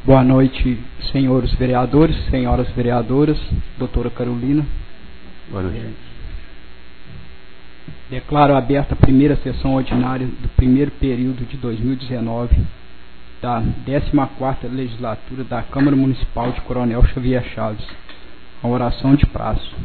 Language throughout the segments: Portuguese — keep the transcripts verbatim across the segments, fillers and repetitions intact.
Boa noite, senhores vereadores, senhoras vereadoras, doutora Carolina. Boa noite. Declaro aberta a primeira sessão ordinária do primeiro período de dois mil e dezenove da décima quarta legislatura da Câmara Municipal de Coronel Xavier Chaves. A oração de prazo.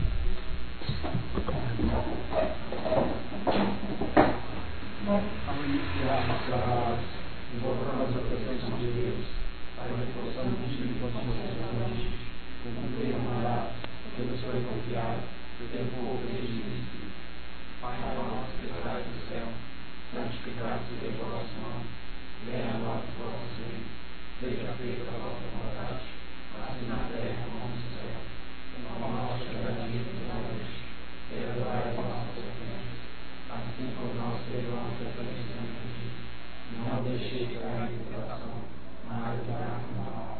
Pai nosso que estás no céu, santificado seja o vosso nome. Venha a nós o vosso reino. Seja feita a vossa vontade, assim na terra como no céu. O nosso cada dia nos dai hoje. Perdoai as nossas ofensas, assim como nós perdoamos a quem nos tem ofendido. Não deixeis cair em tentação, mas livrai-nos do mal.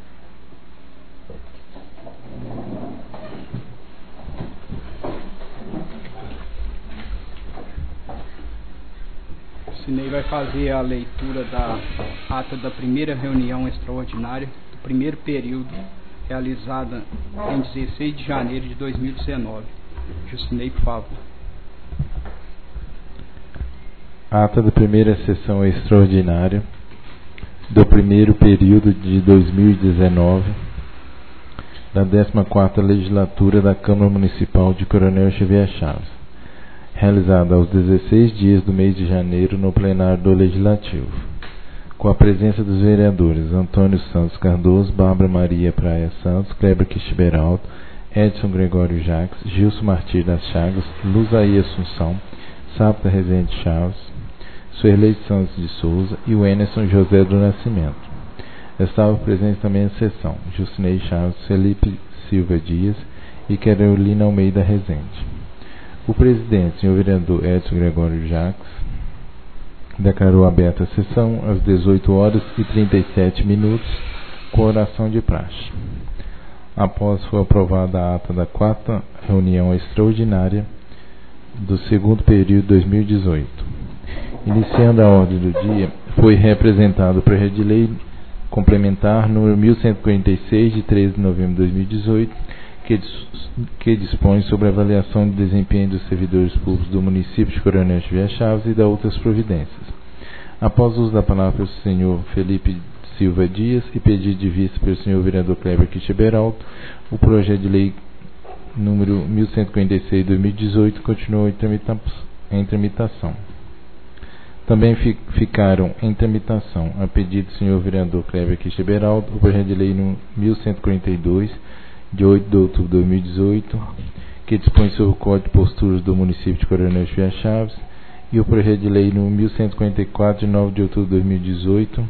Sinei vai fazer a leitura da ata da primeira reunião extraordinária do primeiro período, realizada em dezesseis de janeiro de dois mil e dezenove. Jusinei, por favor. Ata da primeira sessão extraordinária do primeiro período de dois mil e dezenove da décima quarta legislatura da Câmara Municipal de Coronel Xavier Chaves, realizada aos dezesseis dias do mês de janeiro no plenário do Legislativo, com a presença dos vereadores Antônio Santos Cardoso, Bárbara Maria Praia Santos, Kleber Quistiberaldo, Edson Gregório Jacques, Gilson Martins das Chagas, Luzaí Assunção, Sapta Rezende Chaves, Suerlei Santos de Souza e o Emerson José do Nascimento. Estavam presentes também na sessão Jusinei Chaves, Felipe Silva Dias e Carolina Almeida Rezende. O presidente, senhor vereador Edson Gregório Jacques, declarou aberta a sessão às dezoito horas e trinta e sete minutos, com oração de praxe. Após foi aprovada a ata da quarta reunião extraordinária do segundo período de dois mil e dezoito. Iniciando a ordem do dia, foi representado o projeto de lei complementar número mil cento e quarenta e seis, de treze de novembro de dois mil e dezoito, que, que dispõe sobre a avaliação de desempenho dos servidores públicos do município de Coronel Xavier Chaves e da outras providências. Após o uso da palavra pelo senhor Felipe Silva Dias e pedido de vista pelo senhor vereador Kleber Quistiberaldo, o projeto de lei número mil cento e quarenta e seis, de dois mil e dezoito continuou em, tramita em tramitação. Também fi ficaram em tramitação, a pedido do senhor vereador Kleber Quistiberaldo, o projeto de lei número mil cento e quarenta e dois, de oito de outubro de dois mil e dezoito, que dispõe sobre o Código de Posturas do município de Coronel Xavier Chaves, e o projeto de lei número mil cento e quarenta e quatro, de nove de outubro de dois mil e dezoito,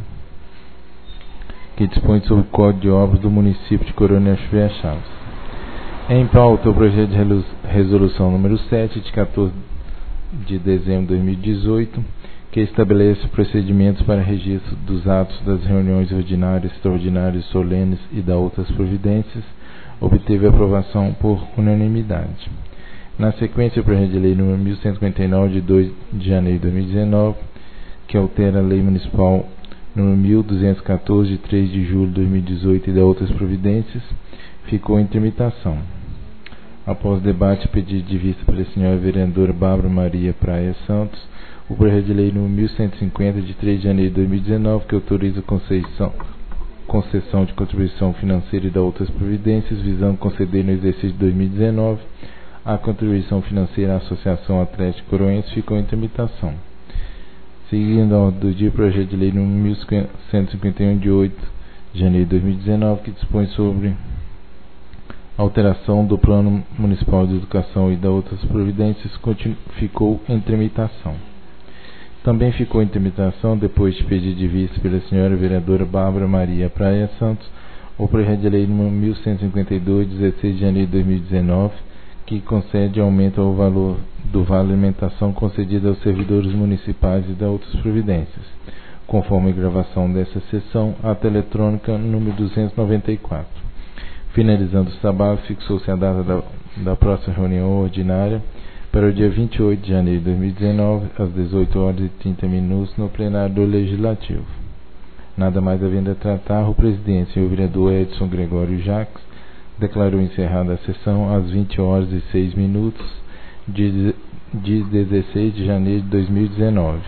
que dispõe sobre o Código de Obras do município de Coronel Xavier Chaves. Em pauta, o projeto de resolução número sete, de quatorze de dezembro de dois mil e dezoito, que estabelece procedimentos para registro dos atos das reuniões ordinárias, extraordinárias, solenes e da outras providências, obteve aprovação por unanimidade. Na sequência, o projeto de lei número mil cento e cinquenta e nove, de dois de janeiro de dois mil e dezenove, que altera a lei municipal número mil duzentos e quatorze, de três de julho de dois mil e dezoito e da outras providências, ficou em tramitação. Após debate e pedido de vista pela senhora vereadora Bárbara Maria Praia Santos, o projeto de lei número mil cento e cinquenta, de três de janeiro de dois mil e dezenove, que autoriza a concessão, concessão de contribuição financeira e da outras providências, visando conceder no exercício de dois mil e dezenove a contribuição financeira à Associação Atlética Coroense, ficou em tramitação. Seguindo a ordem do dia, o projeto de lei número mil cento e cinquenta e um, de oito de janeiro de dois mil e dezenove, que dispõe sobre alteração do Plano Municipal de Educação e da outras providências, ficou em tramitação. Também ficou em tramitação, depois de pedido de vista pela senhora vereadora Bárbara Maria Praia Santos, o projeto de lei número mil cento e cinquenta e dois, de dezesseis de janeiro de dois mil e dezenove, que concede aumento ao valor do vale alimentação concedido aos servidores municipais e da outras providências, conforme a gravação dessa sessão, ata eletrônica número duzentos e noventa e quatro. Finalizando os trabalhos, fixou-se a data da, da próxima reunião ordinária para o dia vinte e oito de janeiro de dois mil e dezenove, às dezoito horas e trinta minutos, no plenário do Legislativo. Nada mais havendo a tratar, o presidente, senhor vereador Edson Gregório Jacques, declarou encerrada a sessão às vinte horas e seis minutos de, de dezesseis de janeiro de dois mil e dezenove.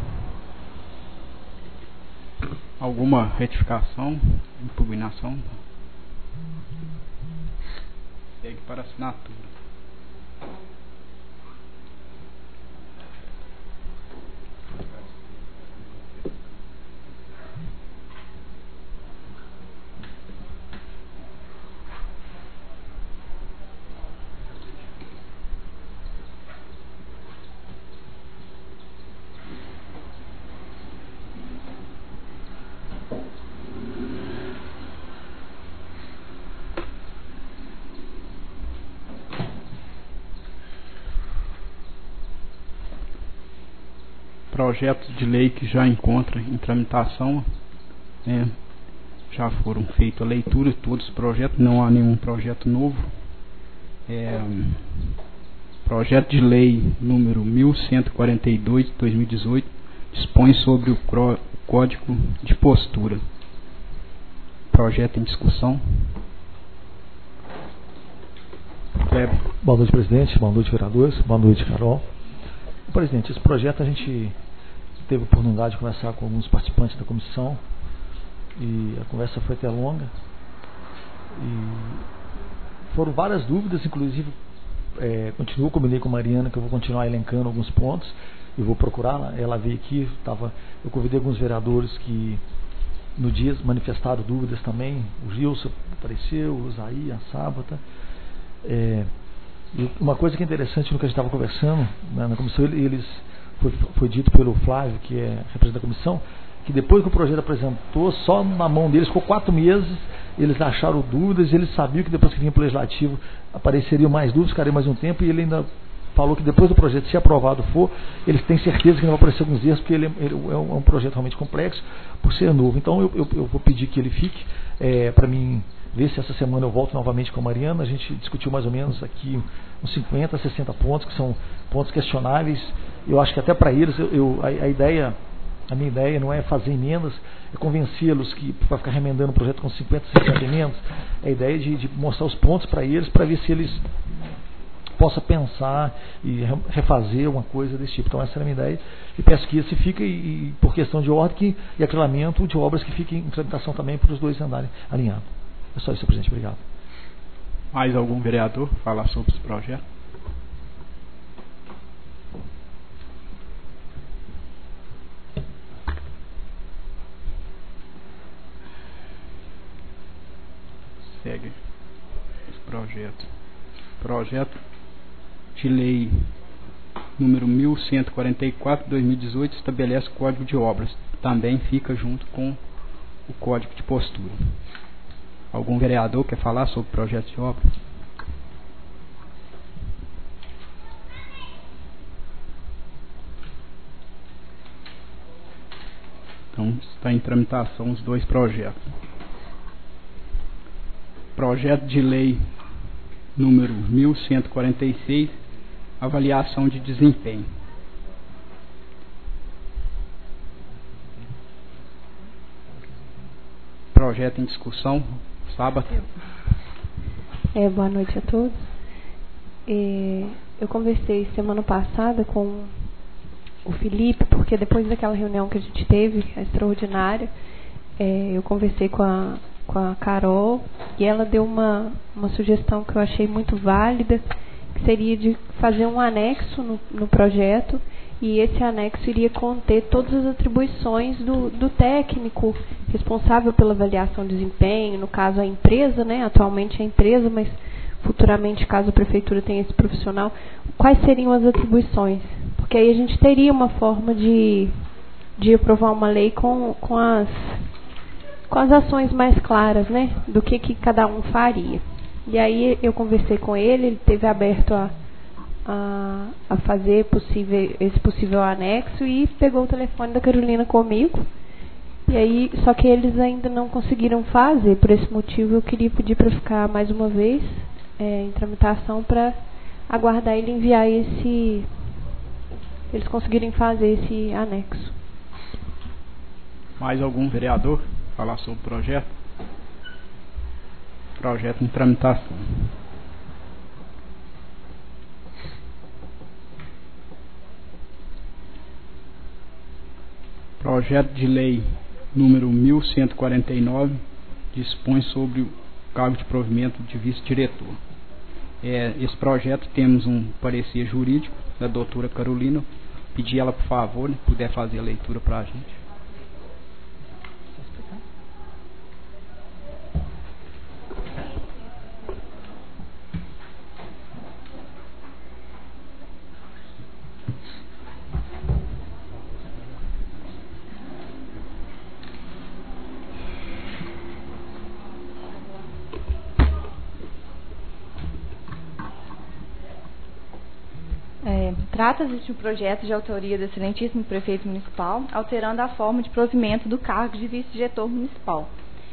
Alguma retificação, impugnação? Segue para assinatura. Projetos de lei que já encontra em tramitação, né, já foram feitas a leitura de todos os projetos, não há nenhum projeto novo. É, projeto de lei número mil cento e quarenta e dois de dois mil e dezoito dispõe sobre o Código de Postura. Projeto em discussão. Kleber. Boa noite, presidente. Boa noite, vereadores. Boa noite, Carol. Presidente, esse projeto a gente teve a oportunidade de conversar com alguns participantes da comissão e a conversa foi até longa e foram várias dúvidas, inclusive é, continuo, combinei com a Mariana que eu vou continuar elencando alguns pontos e vou procurá-la, ela veio aqui, tava, eu convidei alguns vereadores que no dia manifestaram dúvidas também, o Gilson apareceu, o Zaí, a Sábata. É, e uma coisa que é interessante no que a gente estava conversando, né, na comissão, eles foi, foi dito pelo Flávio, que é representante da comissão, que depois que o projeto apresentou, só na mão deles, ficou quatro meses, eles acharam dúvidas, eles sabiam que depois que vinha para o legislativo apareceriam mais dúvidas, ficaria mais um tempo, e ele ainda falou que depois do projeto, se aprovado for, eles têm certeza que não vai aparecer alguns erros, porque ele, ele é um projeto realmente complexo, por ser novo. Então eu, eu, eu vou pedir que ele fique, é, para mim ver se essa semana eu volto novamente com a Mariana. A gente discutiu mais ou menos aqui uns cinquenta, sessenta pontos, que são pontos questionáveis. Eu acho que até para eles, eu, eu, a, a ideia, a minha ideia não é fazer emendas, é convencê-los que vai ficar remendando o projeto com cinquenta, sessenta emendas. É a ideia de, de mostrar os pontos para eles, para ver se eles possam pensar e refazer uma coisa desse tipo. Então essa era a minha ideia. E peço que esse fique, e, por questão de ordem e aclaramento de obras, que fiquem em tramitação também para os dois andarem alinhados. É só isso, presidente. Obrigado. Mais algum vereador falar sobre esse projeto? Segue esse projeto. Projeto de lei número mil cento e quarenta e quatro de dois mil e dezoito estabelece o Código de Obras. Também fica junto com o Código de Postura. Algum vereador quer falar sobre o projeto de obra? Então, está em tramitação os dois projetos. Projeto de lei número mil cento e quarenta e seis, avaliação de desempenho. Projeto em discussão. Sábado. É, boa noite a todos. É, eu conversei semana passada com o Felipe, porque depois daquela reunião que a gente teve, a extraordinária, é, eu conversei com a, com a Carol e ela deu uma, uma sugestão que eu achei muito válida, que seria de fazer um anexo no, no projeto, e esse anexo iria conter todas as atribuições do, do técnico responsável pela avaliação de desempenho, no caso a empresa, né, atualmente a empresa, mas futuramente, caso a prefeitura tenha esse profissional, quais seriam as atribuições? Porque aí a gente teria uma forma de, de aprovar uma lei com, com, as, com as ações mais claras, né, do que, que cada um faria. E aí eu conversei com ele, ele esteve aberto a A, a fazer possível, esse possível anexo, e pegou o telefone da Carolina comigo. E aí, só que eles ainda não conseguiram fazer. Por esse motivo eu queria pedir para ficar mais uma vez é, em tramitação, para aguardar ele enviar esse, eles conseguirem fazer esse anexo. Mais algum vereador falar sobre o projeto? Projeto em tramitação. Projeto de lei número mil cento e quarenta e nove dispõe sobre o cargo de provimento de vice-diretor. É, esse projeto temos um parecer jurídico da doutora Carolina. Pedir ela, por favor, né, puder fazer a leitura para a gente. É, trata-se de um projeto de autoria do excelentíssimo prefeito municipal, alterando a forma de provimento do cargo de vice-diretor municipal.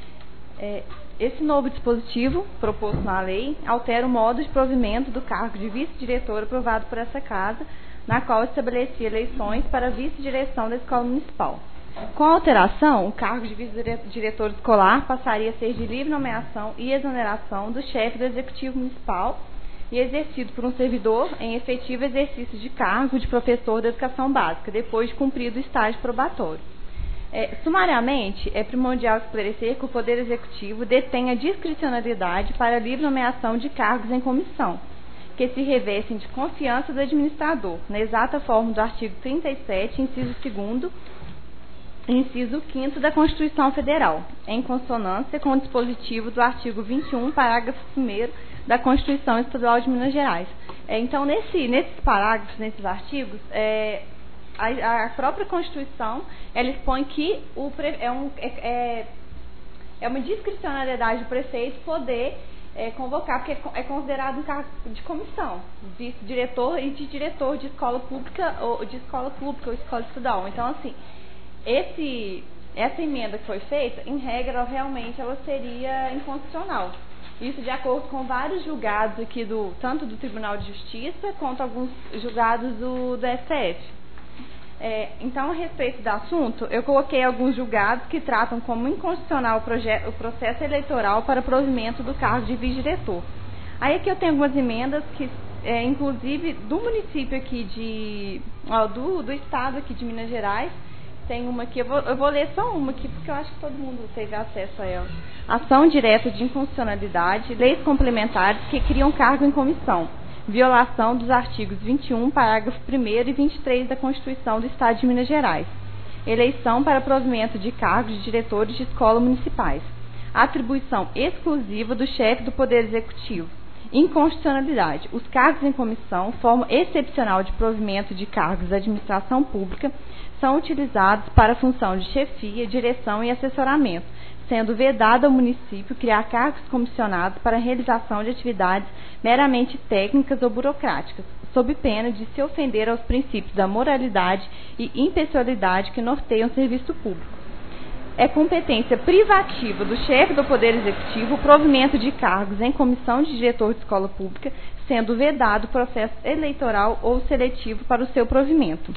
É, esse novo dispositivo, proposto na lei, altera o modo de provimento do cargo de vice-diretor aprovado por essa Casa, na qual estabelecia eleições para a vice-direção da escola municipal. Com a alteração, o cargo de vice-diretor escolar passaria a ser de livre nomeação e exoneração do chefe do executivo municipal e exercido por um servidor em efetivo exercício de cargo de professor da educação básica, depois de cumprido o estágio probatório. É, sumariamente, é primordial esclarecer que o Poder Executivo detém a discricionalidade para a livre nomeação de cargos em comissão, que se revestem de confiança do administrador, na exata forma do artigo trinta e sete, inciso segundo, inciso quinto da Constituição Federal, em consonância com o dispositivo do artigo vinte e um, parágrafo primeiro da Constituição Estadual de Minas Gerais. É, então, nesse, nesses parágrafos, nesses artigos, é, a, a própria Constituição, ela expõe que o pre, é, um, é, é uma discricionariedade do prefeito poder é, convocar, porque é considerado um cargo de comissão, vice-diretor e de diretor de escola pública ou de escola pública ou escola estadual. Então, assim, esse, essa emenda que foi feita, em regra, realmente ela seria inconstitucional. Isso de acordo com vários julgados aqui, do, tanto do Tribunal de Justiça, quanto alguns julgados do, do S T F. É, então, a respeito do assunto, eu coloquei alguns julgados que tratam como inconstitucional o, projeto, o processo eleitoral para provimento do cargo de vice-diretor. Aí aqui eu tenho algumas emendas que, é, inclusive, do município aqui de... Ó, do, do estado aqui de Minas Gerais. Tem uma aqui, eu vou, eu vou ler só uma aqui, porque eu acho que todo mundo teve acesso a ela. Ação direta de inconstitucionalidade, leis complementares que criam cargo em comissão. Violação dos artigos vinte e um, parágrafo primeiro e vinte e três da Constituição do Estado de Minas Gerais. Eleição para provimento de cargos de diretores de escola municipais. Atribuição exclusiva do chefe do Poder Executivo. Inconstitucionalidade. Os cargos em comissão, forma excepcional de provimento de cargos da administração pública, são utilizados para a função de chefia, direção e assessoramento, sendo vedado ao município criar cargos comissionados para a realização de atividades meramente técnicas ou burocráticas, sob pena de se ofender aos princípios da moralidade e impessoalidade que norteiam o serviço público. É competência privativa do chefe do Poder Executivo o provimento de cargos em comissão de diretor de escola pública, sendo vedado o processo eleitoral ou seletivo para o seu provimento.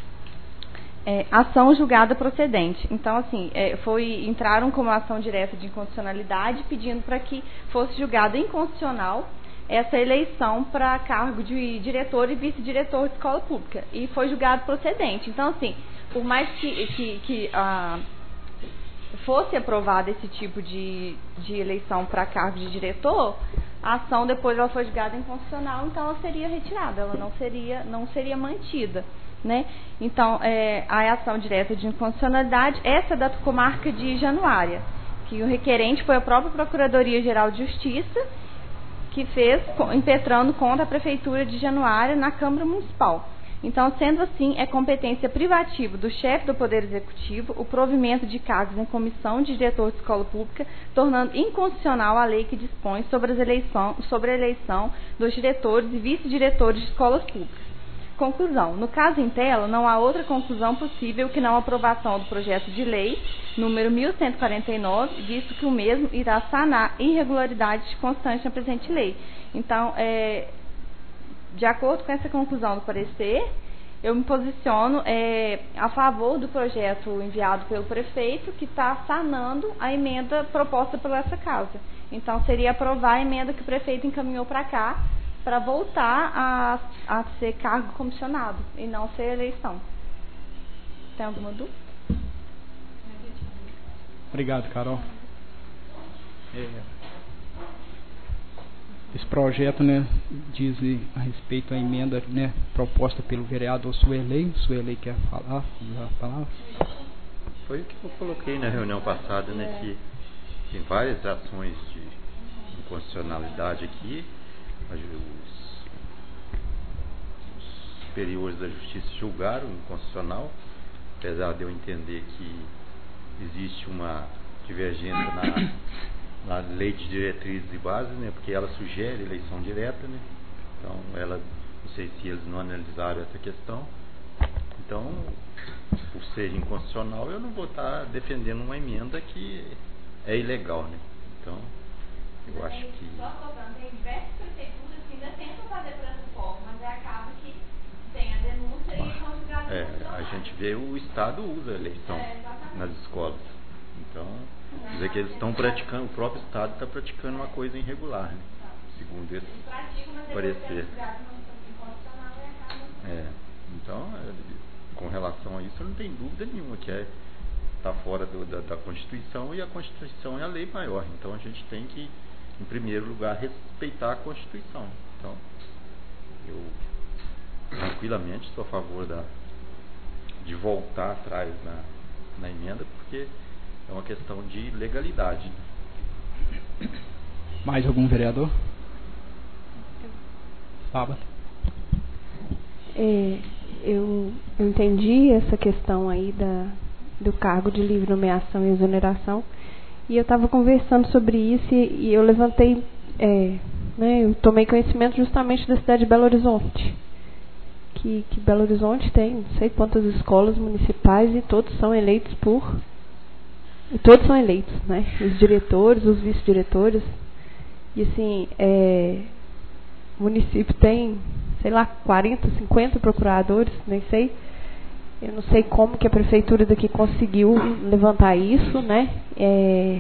É, ação julgada procedente. Então, assim, é, foi, entraram como ação direta de inconstitucionalidade, pedindo para que fosse julgada inconstitucional essa eleição para cargo de diretor e vice-diretor de escola pública. E foi julgado procedente. Então, assim, por mais que, que, que ah, fosse aprovado esse tipo de, de eleição para cargo de diretor, a ação depois ela foi julgada inconstitucional, então ela seria retirada, ela não seria, não seria mantida. Né? Então, é, a ação direta de inconstitucionalidade, essa é da comarca de Januária, que o requerente foi a própria Procuradoria-Geral de Justiça, que fez, impetrando contra a Prefeitura de Januária na Câmara Municipal. Então, sendo assim, é competência privativa do chefe do Poder Executivo o provimento de cargos em comissão de diretor de escola pública, tornando inconstitucional a lei que dispõe sobre, as eleição, sobre a eleição dos diretores e vice-diretores de escolas públicas. Conclusão. No caso em tela, não há outra conclusão possível que não a aprovação do projeto de lei número mil cento e quarenta e nove, visto que o mesmo irá sanar irregularidades constantes na presente lei. Então, é, de acordo com essa conclusão do parecer, eu me posiciono é, a favor do projeto enviado pelo prefeito, que está sanando a emenda proposta por essa casa. Então, seria aprovar a emenda que o prefeito encaminhou para cá, para voltar a, a ser cargo comissionado e não ser eleição. Tem alguma dúvida? Obrigado, Carol. É, esse projeto, né, diz a respeito à emenda, né, proposta pelo vereador Suerley. Suerley quer falar? A palavra? Foi o que eu coloquei na reunião passada, né, que tem várias ações de inconstitucionalidade aqui. Os, os superiores da justiça julgaram inconstitucional, apesar de eu entender que existe uma divergência na, na lei de diretrizes e bases, né, porque ela sugere eleição direta, né, então ela, não sei se eles não analisaram essa questão. Então, por ser inconstitucional, eu não vou estar defendendo uma emenda que é ilegal, né? Então, eu acho que... Só cobrando, tem diversas prefeituras que ainda tentam fazer por essa forma, mas acaba que tem a denúncia e conjugado. É, a gente vê o Estado usa a eleição é, nas escolas. Então, quer dizer que eles estão praticando, o próprio Estado está praticando uma coisa irregular, né? Segundo esse parecer. É, então, com relação a isso, não tem dúvida nenhuma que é está fora do, da, da Constituição, e a Constituição é a lei maior. Então a gente tem que, em primeiro lugar, respeitar a Constituição. Então, eu tranquilamente estou a favor da, de voltar atrás na, na emenda, porque é uma questão de legalidade. Mais algum vereador? Sábado. É, eu, eu entendi essa questão aí da, do cargo de livre nomeação e exoneração, e eu estava conversando sobre isso e, e eu levantei, é, né, eu tomei conhecimento justamente da cidade de Belo Horizonte, que, que Belo Horizonte tem não sei quantas escolas municipais e todos são eleitos por, e todos são eleitos, né, os diretores, os vice-diretores, e assim, é, o município tem, sei lá, quarenta, cinquenta procuradores, nem sei. Eu não sei como que a prefeitura daqui conseguiu levantar isso, né? É,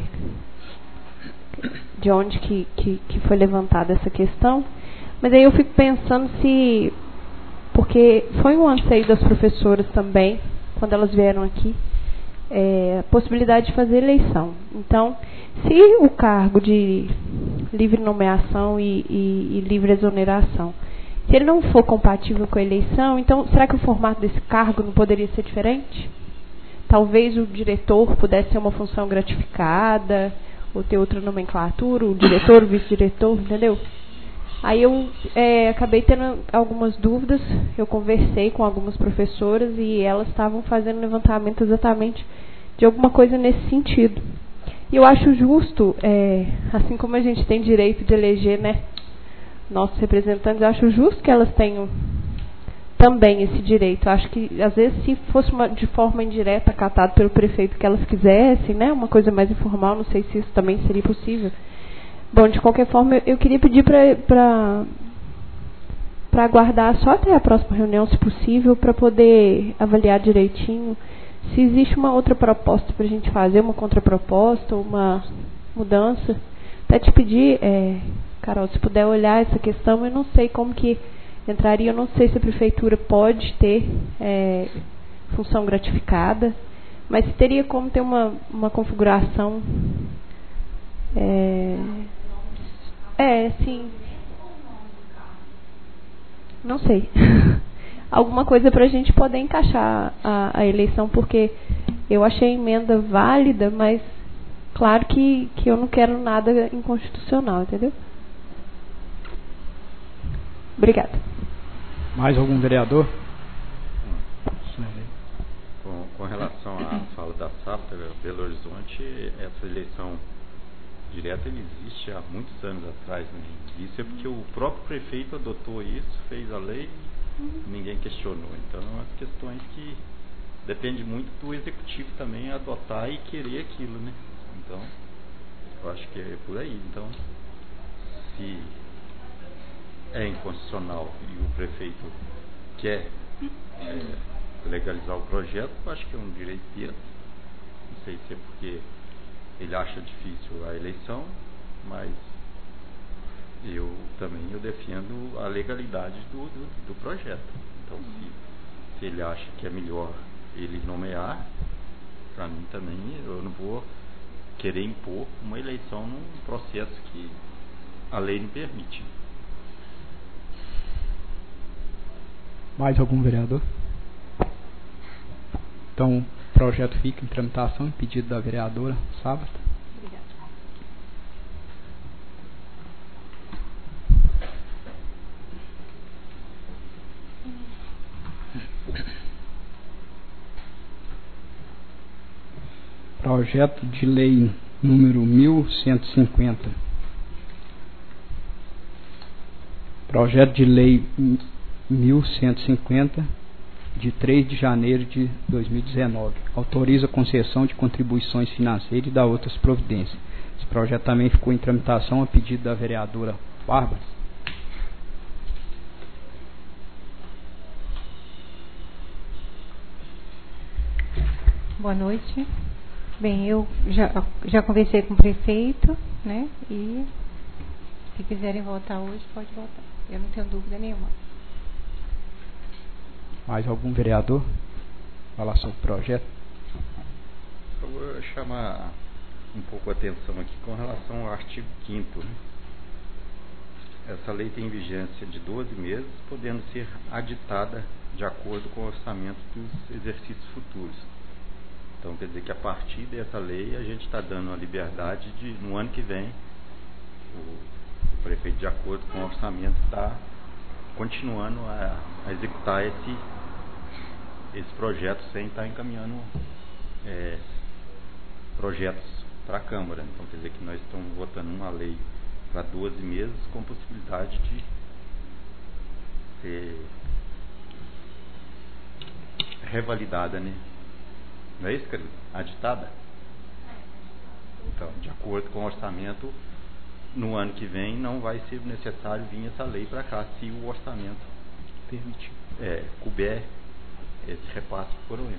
de onde que, que, que foi levantada essa questão. Mas aí eu fico pensando se... Porque foi um anseio das professoras também, quando elas vieram aqui, é, a possibilidade de fazer eleição. Então, se o cargo de livre nomeação e, e, e livre exoneração, se ele não for compatível com a eleição, então será que o formato desse cargo não poderia ser diferente? Talvez o diretor pudesse ser uma função gratificada, ou ter outra nomenclatura, o diretor, o vice-diretor, entendeu? Aí eu é, acabei tendo algumas dúvidas, eu conversei com algumas professoras e elas estavam fazendo levantamento exatamente de alguma coisa nesse sentido. E eu acho justo, é, assim como a gente tem direito de eleger, né, nossos representantes, eu acho justo que elas tenham também esse direito. Eu acho que, às vezes, se fosse uma, de forma indireta, acatado pelo prefeito que elas quisessem, né, uma coisa mais informal, não sei se isso também seria possível. Bom, de qualquer forma, eu, eu queria pedir para para aguardar só até a próxima reunião, se possível, para poder avaliar direitinho se existe uma outra proposta para a gente fazer, uma contraproposta, uma mudança. Até te pedir, é, Carol, se puder olhar essa questão, eu não sei como que entraria, eu não sei se a prefeitura pode ter é, função gratificada, mas se teria como ter uma, uma configuração... É, é, sim. Não sei. Alguma coisa para a gente poder encaixar a, a eleição, porque eu achei a emenda válida, mas claro que, que eu não quero nada inconstitucional, entendeu? Obrigada. Mais algum vereador? Com, com relação à fala da Sábata, Belo Horizonte, essa eleição direta ele existe há muitos anos atrás, né? Isso é porque o próprio prefeito adotou isso, fez a lei e ninguém questionou. Então, as questões que depende muito do executivo também adotar e querer aquilo, né? Então, eu acho que é por aí. Então, se é inconstitucional e o prefeito quer é, legalizar o projeto, eu acho que é um direito dele. Não sei se é porque ele acha difícil a eleição, mas eu também eu defendo a legalidade do, do, do projeto. Então, se, se ele acha que é melhor ele nomear, para mim também, eu não vou querer impor uma eleição num processo que a lei não permite. Mais algum vereador? Então, o projeto fica em tramitação, pedido da vereadora Sábata. Obrigada. Projeto de lei número mil cento e cinquenta. Projeto de lei mil cento e cinquenta, de três de janeiro de dois mil e dezenove. Autoriza a concessão de contribuições financeiras e dá outras providências. Esse projeto também ficou em tramitação a pedido da vereadora Bárbara. Boa noite. Bem, eu já, já conversei com o prefeito, né? E se quiserem votar hoje, pode votar. Eu não tenho dúvida nenhuma. Mais algum vereador? Falar sobre o projeto? Eu vou chamar um pouco a atenção aqui com relação ao artigo quinto. Né? Essa lei tem vigência de doze meses, podendo ser aditada de acordo com o orçamento dos exercícios futuros. Então, quer dizer que a partir dessa lei a gente está dando a liberdade de, no ano que vem, o, o prefeito, de acordo com o orçamento, está continuando a, a executar esse, esse projeto sem estar encaminhando é, projetos para a Câmara. Então, quer dizer que nós estamos votando uma lei para doze meses com possibilidade de ser revalidada, né? Não é isso, querido? Aditada? Então, de acordo com o orçamento, no ano que vem não vai ser necessário vir essa lei para cá, se o orçamento permitir, é, couber esse repasse de coroense.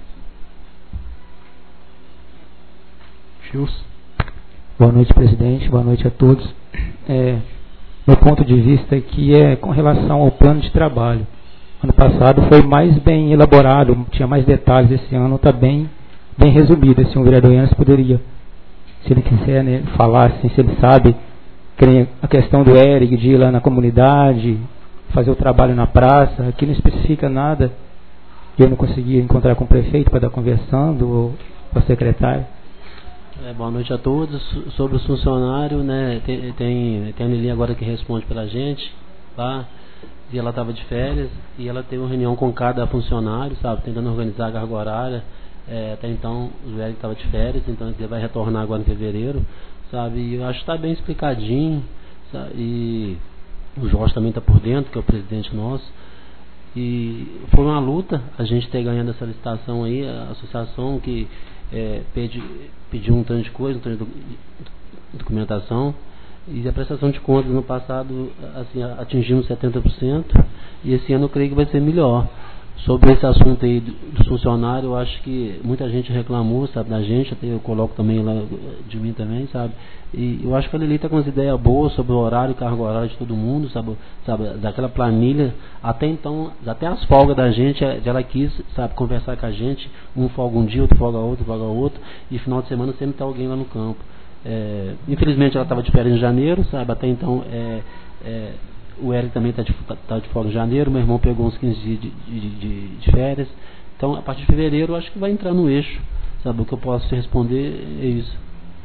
Gilson. Boa noite, presidente. Boa noite a todos. É, meu ponto de vista aqui é com relação ao plano de trabalho. Ano passado foi mais bem elaborado, tinha mais detalhes. Esse ano está bem, bem resumido. Assim, o vereador Yanes poderia, se ele quiser, né, falar assim, se ele sabe a questão do Eric, de ir lá na comunidade, fazer o trabalho na praça. Aqui não especifica nada. Eu não consegui encontrar com o prefeito para estar conversando, ou com a secretária. É, boa noite a todos. Sobre os funcionários, né, tem, tem, tem a Nelly agora que responde pela gente, tá? E ela estava de férias e ela teve uma reunião com cada funcionário, sabe, tentando organizar a carga horária. É, até então o Eric estava de férias, então ele vai retornar agora em fevereiro, sabe? E eu acho que está bem explicadinho, sabe? E o Jorge também está por dentro, que é o presidente nosso. E foi uma luta a gente ter ganhado essa licitação aí, a associação que é, pedi, pediu um tanto de coisa, um tanto de documentação. E a prestação de contas no passado, assim, atingimos setenta por cento, e esse ano eu creio que vai ser melhor. Sobre esse assunto aí dos funcionários, eu acho que muita gente reclamou, sabe, da gente, até eu coloco também lá de mim também, sabe. E eu acho que a Lili está com umas ideias boas sobre o horário e carga horária de todo mundo, sabe, sabe, daquela planilha. Até então, até as folgas da gente, ela quis, sabe, conversar com a gente, um folga um dia, outro folga outro, folga outro, e final de semana sempre está alguém lá no campo. É, infelizmente ela estava de férias em janeiro, sabe, até então é, é, o Eric também está de, tá de folga em janeiro, meu irmão pegou uns quinze dias de, de, de, de férias, então a partir de fevereiro eu acho que vai entrar no eixo, sabe, o que eu posso te responder é isso.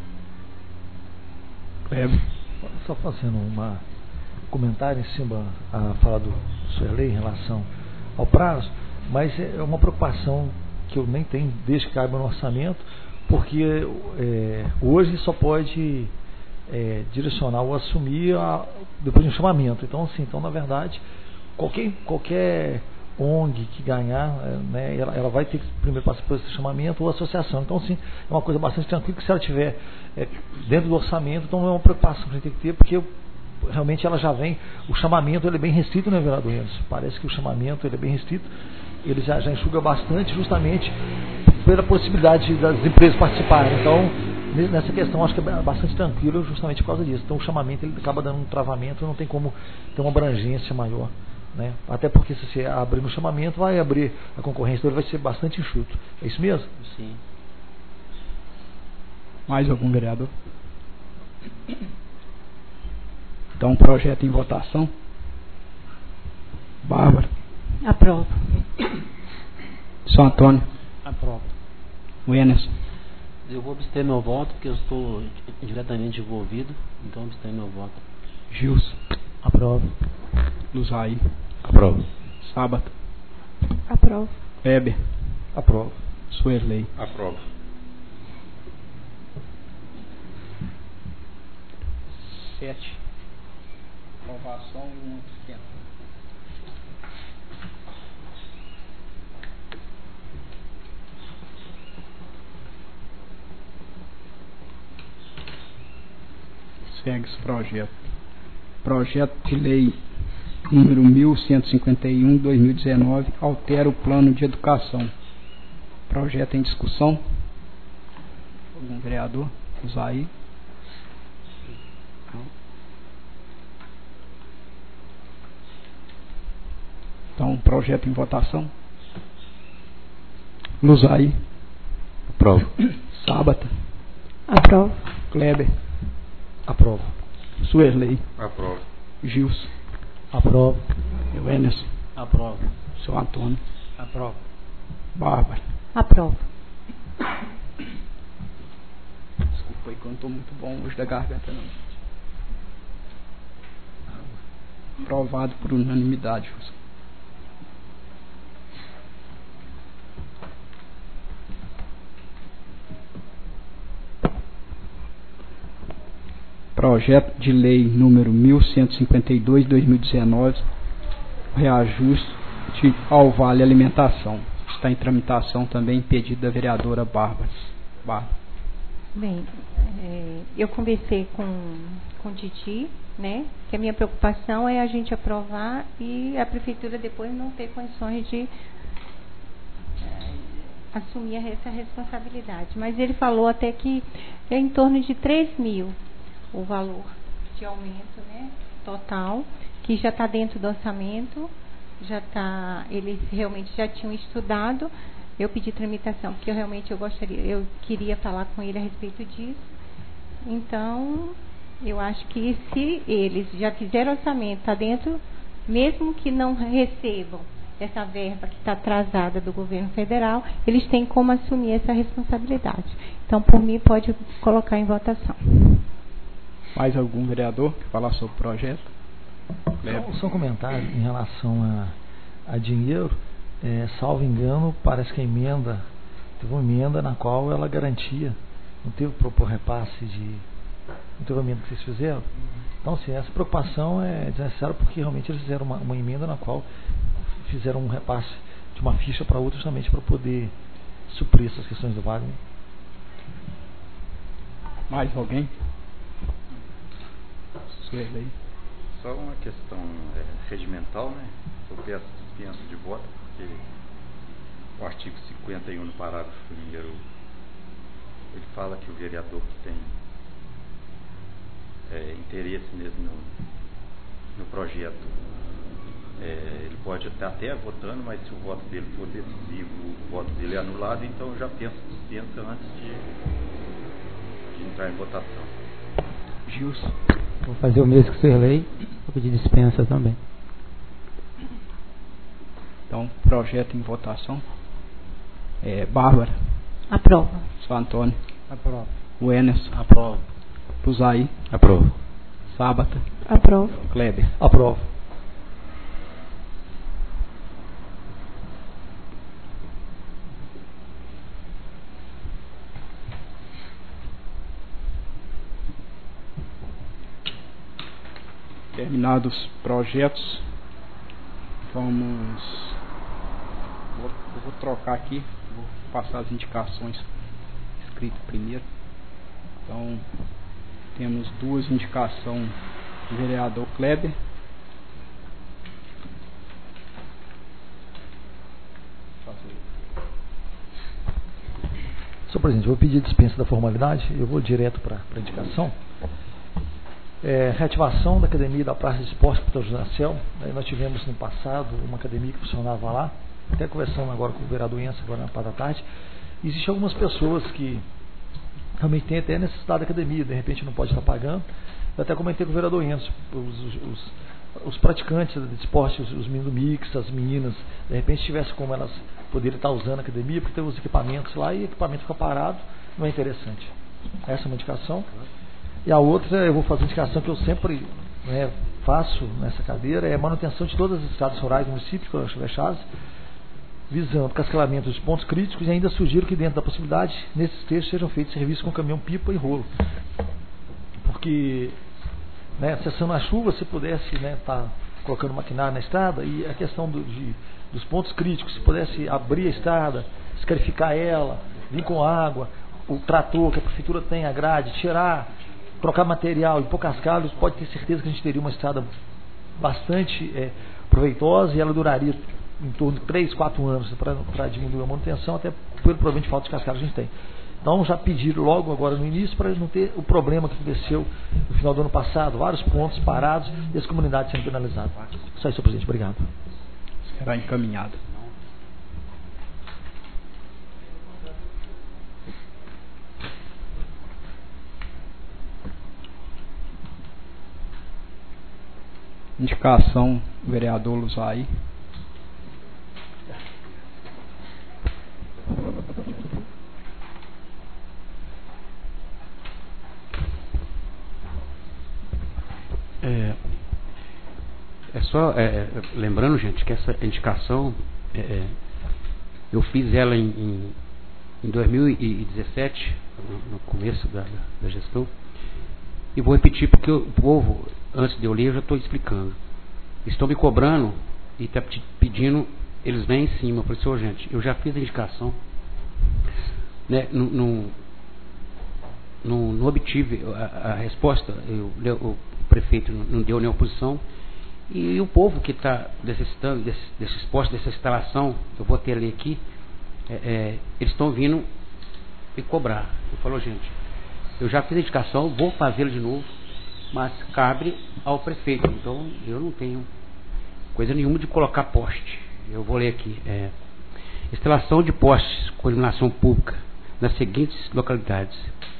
É, só fazendo uma, um comentário em cima a falar do Suerley em relação ao prazo, mas é uma preocupação que eu nem tenho desde que caiba no orçamento, porque é, hoje só pode é, direcionar ou assumir a, depois de um chamamento. Então, assim, então, na verdade, qualquer, qualquer O N G que ganhar, né, ela, ela vai ter que primeiro passar por esse chamamento ou associação. Então, assim, é uma coisa bastante tranquila, que se ela tiver é, dentro do orçamento, então não é uma preocupação que a gente tem que ter, porque realmente ela já vem, o chamamento ele é bem restrito, né, vereador Enzo? Parece que o chamamento ele é bem restrito, ele já, já enxuga bastante justamente pela possibilidade das empresas participarem. Então, nessa questão, acho que é bastante tranquilo justamente por causa disso. Então, o chamamento ele acaba dando um travamento, não tem como ter uma abrangência maior. Né? Até porque se você abrir no chamamento, vai abrir a concorrência, então ele vai ser bastante enxuto. É isso mesmo? Sim. Mais algum vereador? Então, projeto em votação. Bárbara. Aprovo. São Antônio. Aprovo. Wenerson. Eu vou abster meu voto, porque eu estou diretamente envolvido, então abster meu voto. Gilson. Aprovo. Luzaí. Aprovo. Sábato. Aprovo. Weber. Aprovo. Suerlei. Aprovo. Sete. Aprovação e um abstenção. Segue esse projeto. Projeto de lei número mil cento e cinquenta e um, dois mil e dezenove, altera o plano de educação. Projeto em discussão. Algum vereador? Usaí. Então, projeto em votação. Luzaí. Aprovo. Sábata. Aprovo. Kleber. Aprovo. Suerlei. Aprovo. Gilson. Aprovo. Wenerson. Aprovo. Seu Antônio. Aprovo. Bárbara. Aprovo. Desculpa aí que eu não estou muito bom hoje da garganta, não. Aprovado por unanimidade, José. Projeto de lei número mil cento e cinquenta e dois, dois mil e dezenove, reajuste ao Vale Alimentação. Está em tramitação também, pedido da vereadora Bárbara. Bárbara. Bem, é, eu conversei com, com o Titi, né, que a minha preocupação é a gente aprovar e a prefeitura depois não ter condições de é, assumir essa responsabilidade. Mas ele falou até que é em torno de três mil o valor de aumento, né, total, que já está dentro do orçamento, já está, eles realmente já tinham estudado. Eu pedi tramitação, porque eu realmente eu gostaria, eu queria falar com ele a respeito disso. Então, eu acho que se eles já fizeram orçamento, está dentro, mesmo que não recebam essa verba que está atrasada do governo federal, eles têm como assumir essa responsabilidade. Então, por mim, pode colocar em votação. Mais algum vereador que falar sobre o projeto? Só, só um comentário em relação a, a dinheiro. É, salvo engano, parece que a emenda, teve uma emenda na qual ela garantia, não teve propor repasse de. Não teve uma emenda que vocês fizeram? Então, assim, essa preocupação é desnecessária porque realmente eles fizeram uma, uma emenda na qual fizeram um repasse de uma ficha para outra justamente para poder suprir essas questões do Wagner. Mais alguém? Suerlei. Só uma questão é, regimental, né? Eu peço dispensa de voto, porque o artigo cinquenta e um, no parágrafo primeiro, ele fala que o vereador que tem é, interesse mesmo no, no projeto, é, ele pode estar até votando, mas se o voto dele for decisivo, o voto dele é anulado, então eu já penso dispensa antes de, de entrar em votação. Gilson. Vou fazer o mesmo que o Suerlei, vou pedir dispensa também. Então, projeto em votação. É, Bárbara. Aprovo. São Antônio. Aprovo. Wenerson. Aprovo. Luzaí. Aprovo. Sábata. Aprovo. Kleber. Aprovo. Terminados os projetos, vamos. Vou, eu vou trocar aqui, vou passar as indicações escritas primeiro. Então, temos duas indicações do vereador Kleber. presidente, eu vou pedir dispensa da formalidade, eu vou direto para a indicação. É, reativação da academia da Praça de Esporte Capitão José Cel. Nós tivemos no passado uma academia que funcionava lá, até conversando agora com o vereador Enzo, agora na parte da tarde. Existem algumas pessoas que realmente têm até necessidade da academia, de repente não pode estar pagando. Eu até comentei com o vereador Enzo, os, os, os praticantes de esporte, os, os meninos mix, as meninas, de repente tivesse como elas poderem estar usando a academia, porque tem os equipamentos lá e o equipamento fica parado, não é interessante. Essa é uma indicação. E a outra, eu vou fazer uma indicação que eu sempre, né, faço nessa cadeira, é a manutenção de todas as estradas rurais do município, que eu acho fechadas, visando cascalamento dos pontos críticos, e ainda sugiro que dentro da possibilidade, nesses trechos, sejam feitos serviços com caminhão pipa e rolo. Porque, né, cessando a chuva, se pudesse, né, tá colocando maquinário na estrada, e a questão do, de, dos pontos críticos, se pudesse abrir a estrada, escarificar ela, vir com água, o trator que a prefeitura tem, a grade, tirar, trocar material e pôr cascalhos, pode ter certeza que a gente teria uma estrada bastante é, proveitosa, e ela duraria em torno de três, quatro anos para diminuir a manutenção, até pelo problema de falta de cascalho que a gente tem. Então já pedir logo agora no início para não ter o problema que aconteceu no final do ano passado, vários pontos parados e as comunidades sendo penalizadas. Só isso, senhor presidente. Obrigado. Será encaminhado. Indicação, vereador Luzai. É, é só é, lembrando, gente, que essa indicação é, eu fiz ela em, em, em dois mil e dezessete, no, no começo da, da gestão, e vou repetir porque o povo, antes de eu ler, eu já estou explicando. Estão me cobrando e está pedindo, eles vêm em cima. Eu falei, senhor, gente, eu já fiz a indicação, né, não, não, não, não obtive a, a resposta, eu, eu, o prefeito não deu nenhuma oposição, e o povo que está necessitando desse, desses postos, dessa instalação, eu vou ter ali aqui, é, é, eles estão vindo me cobrar. Eu falo, gente, eu já fiz a indicação, vou fazê-la de novo, mas cabe ao prefeito, então eu não tenho coisa nenhuma de colocar poste. Eu vou ler aqui, é, instalação de postes com iluminação pública nas seguintes localidades: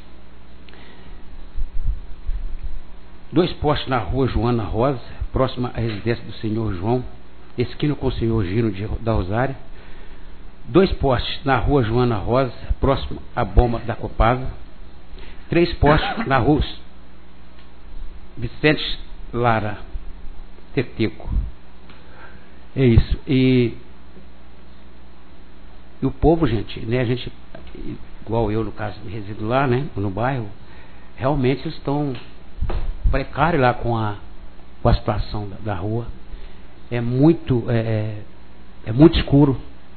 dois postes na rua Joana Rosa, próxima à residência do senhor João, esquina com o senhor Gino de, da Rosária. Dois postes na rua Joana Rosa, próximo à bomba da Copasa. Três postes na rua Vicente Lara, Teteco. É isso. E, e o povo, gente, né, a gente, igual eu, no caso, resido lá, né, no bairro, realmente eles estão precários lá com a, com a situação da, da rua. É muito, é, é muito escuro.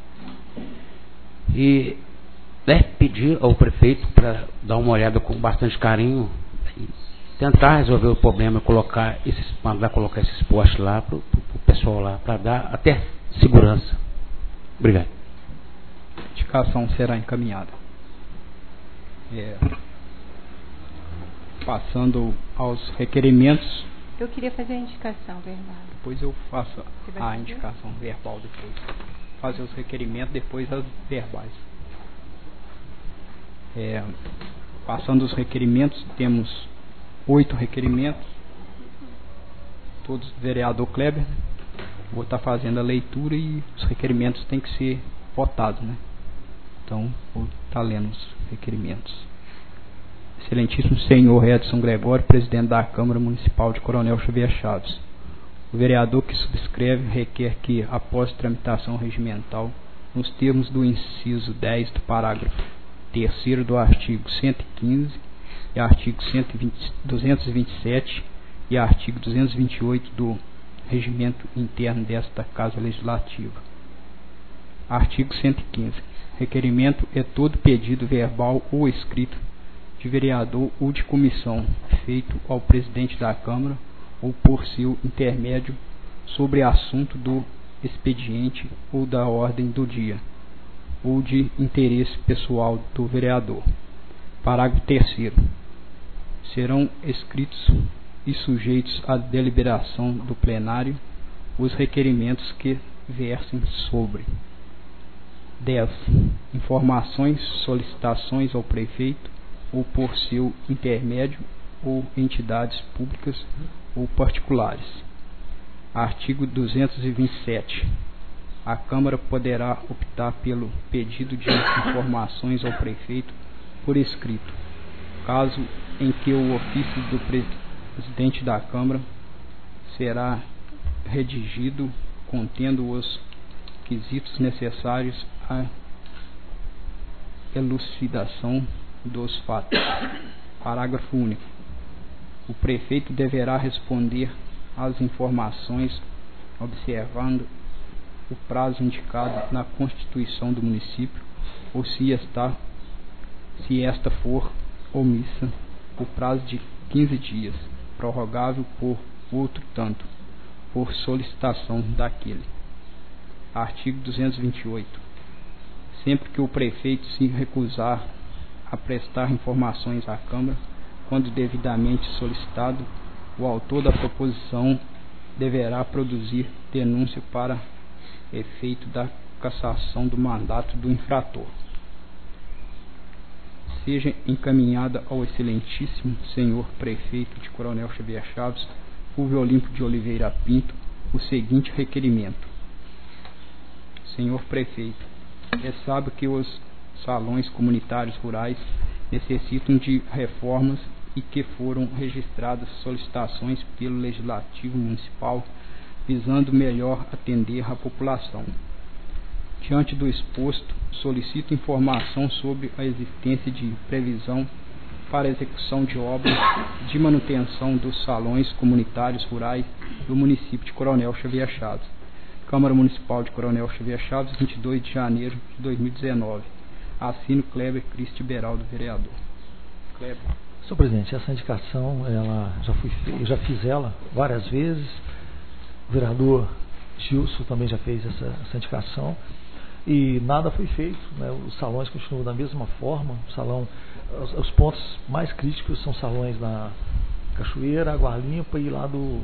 E, né, pedir ao prefeito para dar uma olhada com bastante carinho e tentar resolver o problema, colocar esses, mandar colocar esses postes lá para o pessoal lá, para dar até segurança. Obrigado. A indicação será encaminhada. É, passando aos requerimentos. Eu queria fazer a indicação, Bernardo. Depois eu faço a indicação verbal depois. Fazer os requerimentos, depois as verbais. É, passando os requerimentos, temos oito requerimentos, todos do vereador Kleber. Vou estar fazendo a leitura e os requerimentos têm que ser votados, né? Então, vou estar lendo os requerimentos. Excelentíssimo senhor Edson Gregório, presidente da Câmara Municipal de Coronel Xavier Chaves. O vereador que subscreve requer que, após tramitação regimental, nos termos do inciso dez do parágrafo terceiro do artigo cento e quinze e artigo cento e vinte, duzentos e vinte e sete e artigo duzentos e vinte e oito do regimento interno desta Casa Legislativa. Artigo cento e quinze. Requerimento é todo pedido verbal ou escrito de vereador ou de comissão feito ao presidente da Câmara ou por seu intermédio sobre assunto do expediente ou da ordem do dia, ou de interesse pessoal do vereador. Parágrafo terceiro. Serão escritos e sujeitos à deliberação do plenário os requerimentos que versem sobre: dez. Informações, solicitações ao prefeito ou por seu intermédio ou entidades públicas ou particulares. Artigo duzentos e vinte e sete. A Câmara poderá optar pelo pedido de informações ao prefeito por escrito, caso em que o ofício do presidente da Câmara será redigido contendo os quesitos necessários à elucidação dos fatos. Parágrafo único. O prefeito deverá responder às informações observando o prazo indicado na Constituição do município, ou se está, se esta for omissa, o prazo de quinze dias, prorrogável por outro tanto, por solicitação daquele. Artigo duzentos e vinte e oito. Sempre que o prefeito se recusar a prestar informações à Câmara, quando devidamente solicitado, o autor da proposição deverá produzir denúncia para efeito da cassação do mandato do infrator. Seja encaminhada ao excelentíssimo senhor prefeito de Coronel Xavier Chaves, Fulvio Olímpio de Oliveira Pinto, o seguinte requerimento: senhor prefeito, é sábio que os salões comunitários rurais necessitam de reformas e que foram registradas solicitações pelo Legislativo Municipal visando melhor atender a população. Diante do exposto, solicito informação sobre a existência de previsão para execução de obras de manutenção dos salões comunitários rurais do município de Coronel Xavier Chaves. Câmara Municipal de Coronel Xavier Chaves, vinte e dois de janeiro de dois mil e dezenove. Assino Kleber Cristi Beraldo, vereador. Kleber. Senhor presidente, essa indicação, ela já fui, eu já fiz ela várias vezes. O vereador Gilson também já fez essa, essa indicação e nada foi feito, né? Os salões continuam da mesma forma. O salão, os, os pontos mais críticos são salões na Cachoeira, Água Limpa e lá do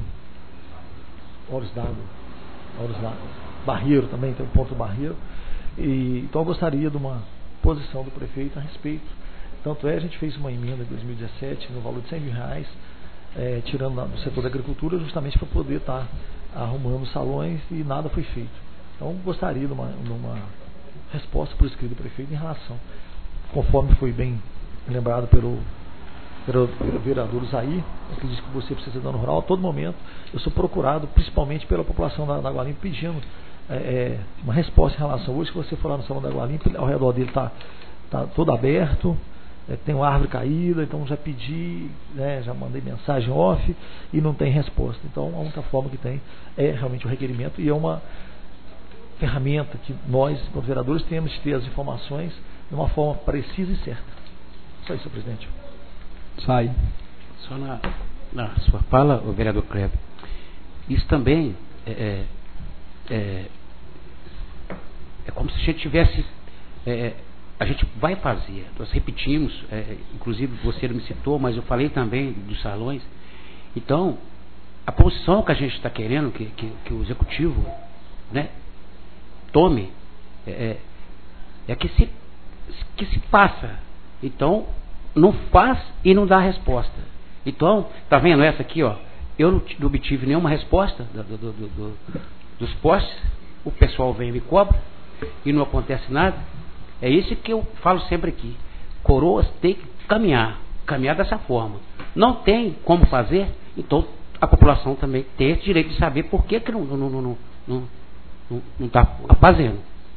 Olhos d'Água, Olhos d'Água, Barreiro também tem o ponto do Barreiro. E, então eu gostaria de uma posição do prefeito a respeito. Tanto é, a gente fez uma emenda em dois mil e dezessete no valor de cem mil reais, é, tirando do setor da agricultura, justamente para poder estar tá arrumando salões, e nada foi feito. Então gostaria de uma, de uma resposta por escrito do prefeito em relação, conforme foi bem lembrado pelo, pelo, pelo vereador Zair, que diz que você precisa de dano rural. A todo momento eu sou procurado, principalmente pela população da, da Água Limpa, pedindo é, é, uma resposta em relação. Hoje que você for lá no salão da Água Limpa, ao redor dele está tá todo aberto, é, tem uma árvore caída, então já pedi, né, já mandei mensagem off e não tem resposta. Então a única forma que tem é realmente o requerimento, e é uma ferramenta que nós, como vereadores, temos de ter as informações de uma forma precisa e certa. Só isso, senhor presidente. Sai. Só na, na sua fala, o vereador Kleber, isso também é, é, é como se a gente tivesse... É, a gente vai fazer, nós repetimos, é, inclusive você não me citou, mas eu falei também dos salões. Então, a posição que a gente está querendo que, que, que o executivo, né, tome é, é que se, que se faça. Então, não faz e não dá resposta. Então, tá vendo essa aqui, ó? Eu não, não obtive nenhuma resposta do, do, do, do, dos postes. O pessoal vem e me cobra e não acontece nada. É isso que eu falo sempre aqui. Coroas tem que caminhar, caminhar dessa forma. Não tem como fazer, então a população também tem esse direito de saber por que, que não está não, não, não, não, não, não tá fazendo.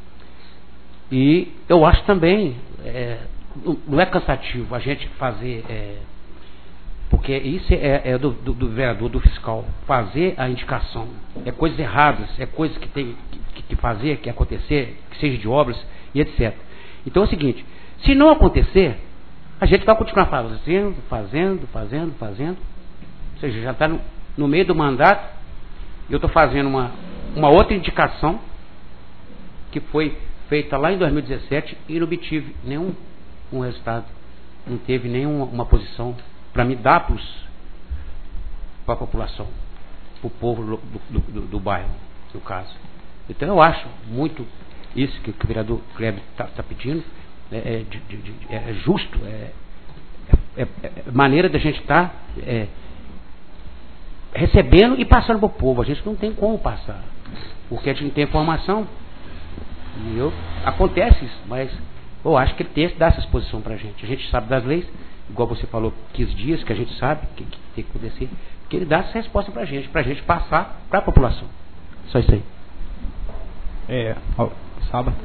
E eu acho também, é, não é cansativo a gente fazer, é, porque isso é, é do, do, do vereador, do fiscal, fazer a indicação. É coisas erradas, é coisas que tem que, que fazer, que acontecer, que seja de obras e etcétera. Então é o seguinte, se não acontecer, a gente vai continuar fazendo, fazendo, fazendo, fazendo. Ou seja, já está no, no meio do mandato, e eu estou fazendo uma, uma outra indicação que foi feita lá em dois mil e dezessete e não obtive nenhum um resultado, não teve nenhuma uma posição para me dar para a população, para o povo do, do, do, do bairro, no caso. Então eu acho muito isso que, que o vereador Kleber está tá pedindo, é, é, de, de, de, é justo, é, é, é, é maneira da gente estar tá, é, recebendo e passando para o povo. A gente não tem como passar, porque a gente não tem informação. E eu, acontece isso, mas eu acho que ele tem que dar essa exposição para a gente. A gente sabe das leis, igual você falou, quinze dias, que a gente sabe que, que tem que acontecer, que ele dá essa resposta para a gente, para a gente passar para a população. Só isso aí. É, ó, Sábado.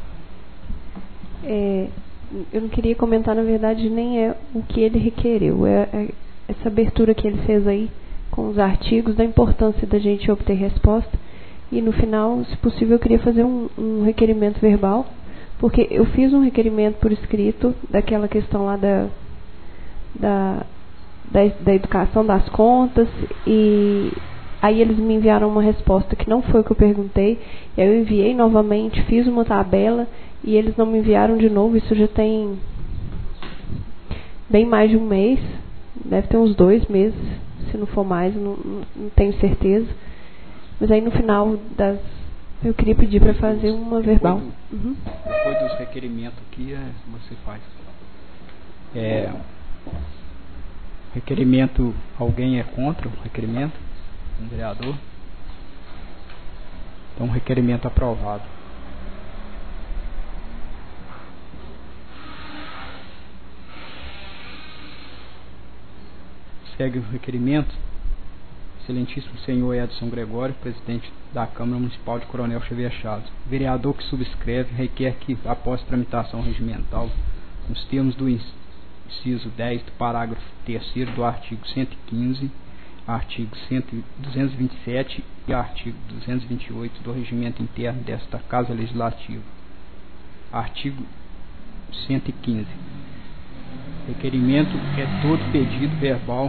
É, eu não queria comentar, na verdade, nem é o que ele requereu, é, é essa abertura que ele fez aí com os artigos, da importância da gente obter resposta. E no final, se possível, eu queria fazer um, um requerimento verbal, porque eu fiz um requerimento por escrito daquela questão lá da, da, da, da educação das contas, e aí eles me enviaram uma resposta que não foi o que eu perguntei. E aí eu enviei novamente, fiz uma tabela e eles não me enviaram de novo. Isso já tem bem mais de um mês, deve ter uns dois meses, se não for mais, não, não tenho certeza. Mas aí no final das, eu queria pedir para fazer uma verbal. Depois, do, uhum. depois dos requerimentos aqui, é, você faz. É, requerimento, alguém é contra o requerimento? Um vereador? Então, requerimento aprovado. Segue o requerimento. Excelentíssimo senhor Edson Gregório, presidente da Câmara Municipal de Coronel Xavier Chaves. O vereador que subscreve requer que, após tramitação regimental, nos termos do inciso dez do parágrafo terceiro do artigo cento e quinze, artigo duzentos e vinte e sete e artigo duzentos e vinte e oito do Regimento Interno desta Casa Legislativa. Artigo cento e quinze. Requerimento é todo pedido verbal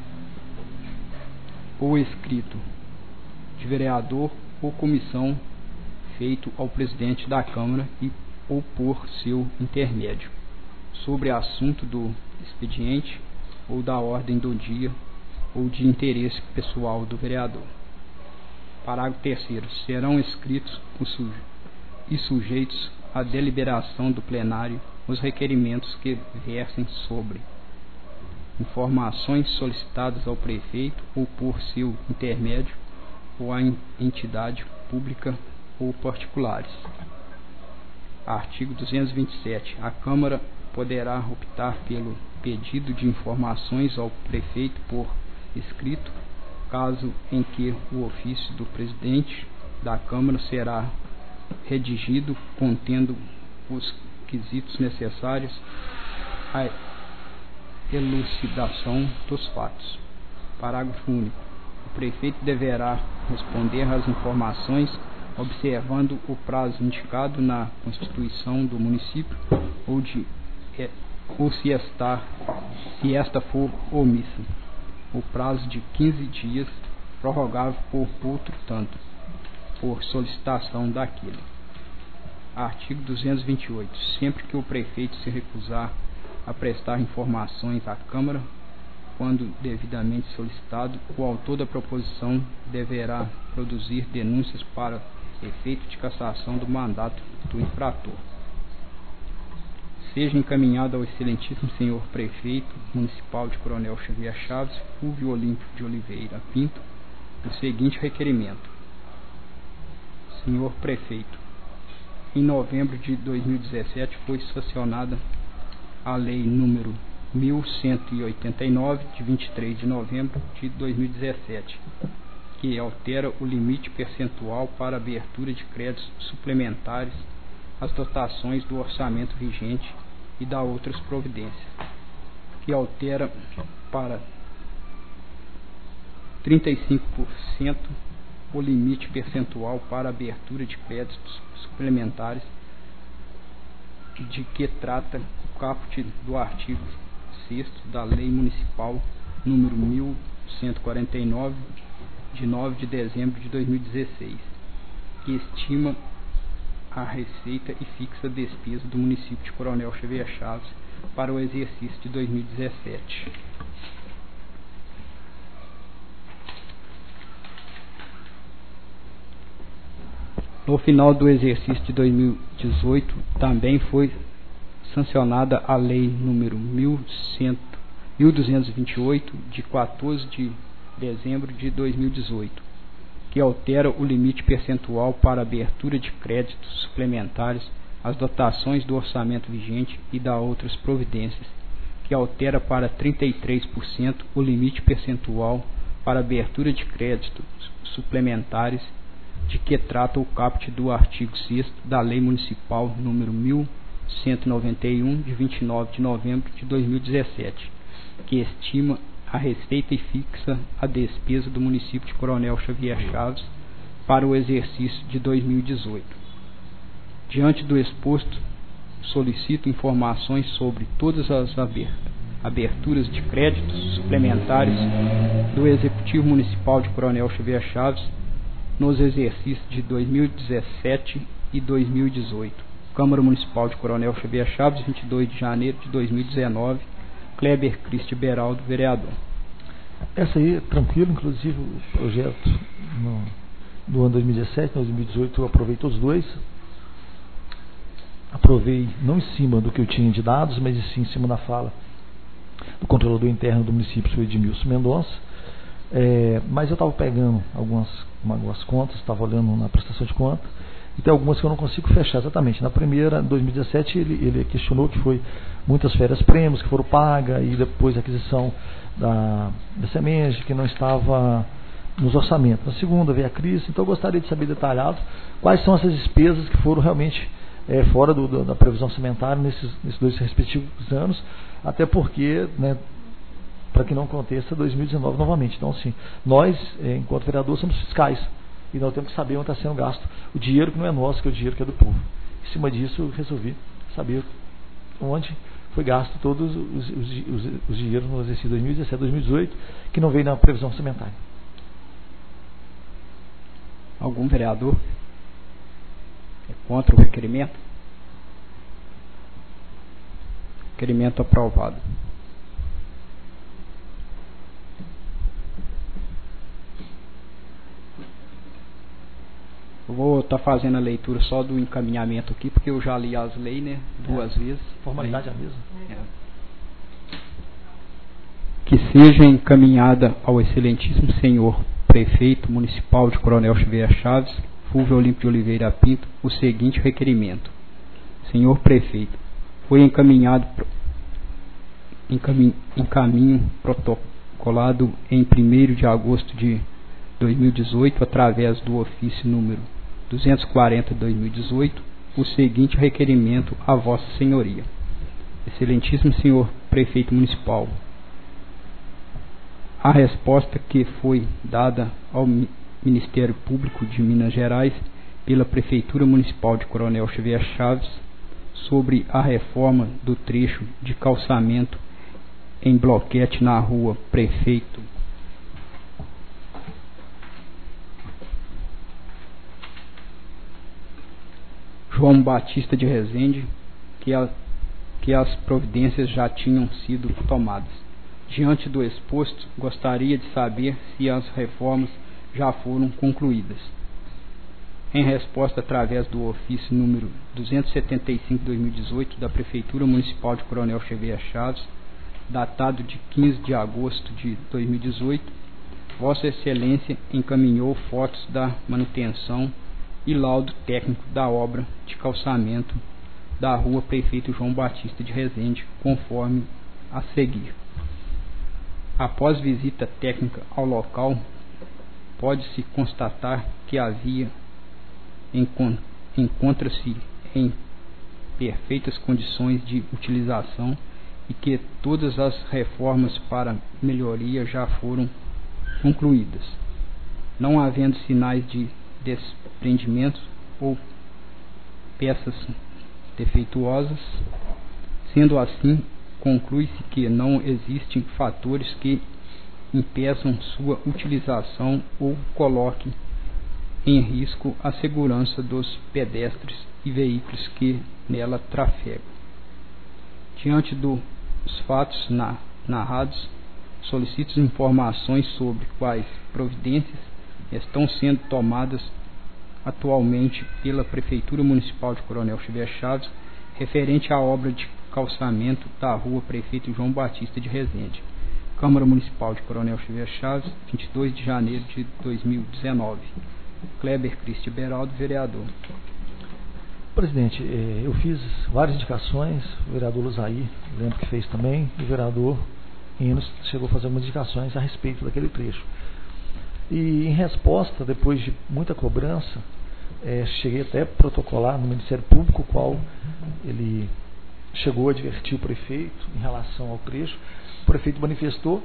ou escrito de vereador ou comissão feito ao presidente da Câmara e ou por seu intermédio, sobre assunto do expediente ou da ordem do dia ou de interesse pessoal do vereador. Parágrafo terceiro. Serão escritos e sujeitos à deliberação do plenário os requerimentos que versem sobre informações solicitadas ao prefeito ou por seu intermédio ou à entidade pública ou particulares. Artigo duzentos e vinte e sete. A Câmara poderá optar pelo pedido de informações ao prefeito por escrito, caso em que o ofício do presidente da Câmara será redigido contendo os requisitos necessários à elucidação dos fatos. Parágrafo único. O prefeito deverá responder às informações observando o prazo indicado na Constituição do município ou, de, ou se, esta, se esta for omissa, o prazo de quinze dias, prorrogável por outro tanto, por solicitação daquele. Artigo duzentos e vinte e oito. Sempre que o prefeito se recusar a prestar informações à Câmara, quando devidamente solicitado, o autor da proposição deverá produzir denúncias para efeito de cassação do mandato do infrator. Seja encaminhado ao excelentíssimo senhor prefeito municipal de Coronel Xavier Chaves, Fulvio Olímpio de Oliveira Pinto, o seguinte requerimento. Senhor prefeito, em novembro de dois mil e dezessete foi sancionada a lei número mil cento e oitenta e nove, de vinte e três de novembro de dois mil e dezessete, que altera o limite percentual para abertura de créditos suplementares às dotações do orçamento vigente e da outras providências, que altera para trinta e cinco por cento o limite percentual para abertura de créditos suplementares, de que trata o caput do artigo sexto da Lei Municipal número mil cento e quarenta e nove, de nove de dezembro de dois mil e dezesseis, que estima a receita e fixa a despesa do município de Coronel Xavier Chaves para o exercício de dois mil e dezessete. No final do exercício de dois mil e dezoito, também foi sancionada a Lei número mil duzentos e vinte e oito, de quatorze de dezembro de dois mil e dezoito, que altera o limite percentual para abertura de créditos suplementares, as dotações do orçamento vigente e da outras providências, que altera para trinta e três por cento o limite percentual para abertura de créditos suplementares, de que trata o caput do artigo sexto da Lei Municipal número mil cento e noventa e um, de vinte e nove de novembro de dois mil e dezessete, que estima a receita e fixa a despesa do município de Coronel Xavier Chaves para o exercício de dois mil e dezoito. Diante do exposto, solicito informações sobre todas as aberturas de créditos suplementares do Executivo Municipal de Coronel Xavier Chaves nos exercícios de dois mil e dezessete e dois mil e dezoito. Câmara Municipal de Coronel Xavier Chaves, vinte e dois de janeiro de dois mil e dezenove. Kleber Cristi Beraldo, vereador. Essa aí é tranquilo, inclusive o projeto no, do ano dois mil e dezessete, dois mil e dezoito eu aprovei todos os dois. Aprovei não em cima do que eu tinha de dados, mas sim em cima da fala do controlador interno do município, o Edmilson Mendonça. É, mas eu estava pegando algumas, algumas contas, estava olhando na prestação de conta, e tem algumas que eu não consigo fechar exatamente. Na primeira, em dois mil e dezessete, ele, ele questionou que foi muitas férias prêmios que foram pagas e depois a aquisição da, da semente que não estava nos orçamentos. Na segunda veio a crise, então eu gostaria de saber detalhado quais são essas despesas que foram realmente é, fora do, do, da previsão orçamentária nesses, nesses dois respectivos anos, até porque, né, para que não aconteça dois mil e dezenove novamente. Então, assim, nós, enquanto vereadores, somos fiscais e nós temos que saber onde está sendo gasto o dinheiro que não é nosso, que é o dinheiro que é do povo. Em cima disso, eu resolvi saber onde foi gasto todos os, os, os, os dinheiros no exercício dois mil e dezessete, dois mil e dezoito, que não veio na previsão orçamentária. Algum vereador é contra o requerimento? Requerimento aprovado. Eu vou estar tá fazendo a leitura só do encaminhamento aqui, porque eu já li as leis, né? Duas é, vezes. Formalidade é a mesma. É. Que seja encaminhada ao excelentíssimo senhor prefeito municipal de Coronel Xavier Chaves, Fulvio Olímpio de Oliveira Pinto, o seguinte requerimento. Senhor prefeito, foi encaminhado encaminho, encaminho protocolado em primeiro de agosto de dois mil e dezoito, através do ofício número duzentos e quarenta de dois mil e dezoito, o seguinte requerimento a Vossa Senhoria. Excelentíssimo senhor prefeito municipal, a resposta que foi dada ao Ministério Público de Minas Gerais pela Prefeitura Municipal de Coronel Xavier Chaves sobre a reforma do trecho de calçamento em bloquete na rua Prefeito João Batista de Rezende, que, a, que as providências já tinham sido tomadas. Diante do exposto, gostaria de saber se as reformas já foram concluídas. Em resposta, através do ofício número duzentos e setenta e cinco de dois mil e dezoito da Prefeitura Municipal de Coronel Xavier Chaves, datado de quinze de agosto de dois mil e dezoito, Vossa Excelência encaminhou fotos da manutenção e laudo técnico da obra de calçamento da rua Prefeito João Batista de Rezende, conforme a seguir. Após visita técnica ao local, pode-se constatar que a via encontra-se em perfeitas condições de utilização e que todas as reformas para melhoria já foram concluídas, não havendo sinais de desprendimentos ou peças defeituosas. Sendo assim, conclui-se que não existem fatores que impeçam sua utilização ou coloquem em risco a segurança dos pedestres e veículos que nela trafegam. Diante dos fatos na, narrados, solicito informações sobre quais providências estão sendo tomadas atualmente pela Prefeitura Municipal de Coronel Xavier Chaves referente à obra de calçamento da Rua Prefeito João Batista de Resende, Câmara Municipal de Coronel Xavier Chaves, vinte e dois de janeiro de dois mil e dezenove. Kleber Cristi Beraldo, vereador. Presidente, eu fiz várias indicações, o vereador Luzaí, lembro que fez também, e o vereador Enos chegou a fazer algumas indicações a respeito daquele trecho. E em resposta, depois de muita cobrança, é, cheguei até a protocolar no Ministério Público, o qual ele chegou a advertir o prefeito em relação ao trecho. O prefeito manifestou,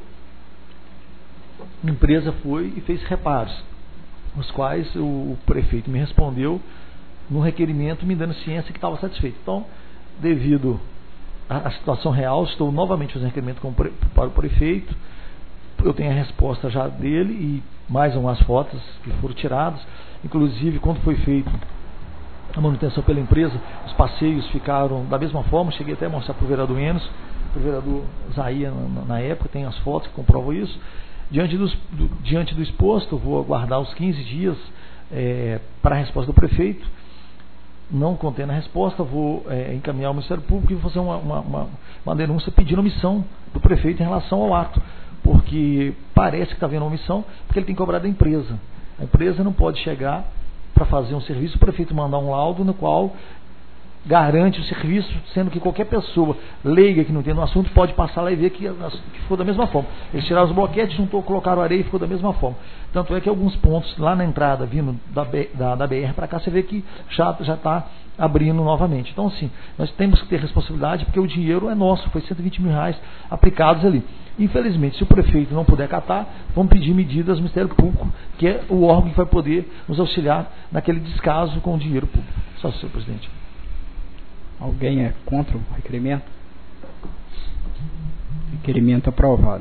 a empresa foi e fez reparos, os quais o, o prefeito me respondeu no requerimento me dando ciência que estava satisfeito. Então, devido à situação real, estou novamente fazendo requerimento com, para o prefeito. Eu tenho a resposta já dele e mais umas fotos que foram tiradas. Inclusive, quando foi feito a manutenção pela empresa, os passeios ficaram da mesma forma. Cheguei até a mostrar para o vereador Enos, para o vereador Zaia na, na época, tem as fotos que comprovam isso. Diante, dos, do, diante do exposto, vou aguardar os quinze dias é, para a resposta do prefeito. Não contendo a resposta, vou é, encaminhar ao Ministério Público e vou fazer uma, uma, uma, uma denúncia pedindo omissão do prefeito em relação ao ato, porque parece que está havendo omissão, porque ele tem cobrado da empresa. A empresa não pode chegar para fazer um serviço, o prefeito mandar um laudo no qual garante o serviço, sendo que qualquer pessoa leiga que não tem no assunto pode passar lá e ver que, que ficou da mesma forma. Eles tiraram os boquetes, juntou, colocaram areia e ficou da mesma forma. Tanto é que alguns pontos lá na entrada, vindo da, da, da B R para cá, você vê que já está abrindo novamente. Então, assim, nós temos que ter responsabilidade, porque o dinheiro é nosso, foi cento e vinte mil reais aplicados ali. Infelizmente, se o prefeito não puder acatar, vamos pedir medidas ao Ministério Público, que é o órgão que vai poder nos auxiliar naquele descaso com o dinheiro público. Só, senhor presidente. Alguém é contra o requerimento? Requerimento aprovado.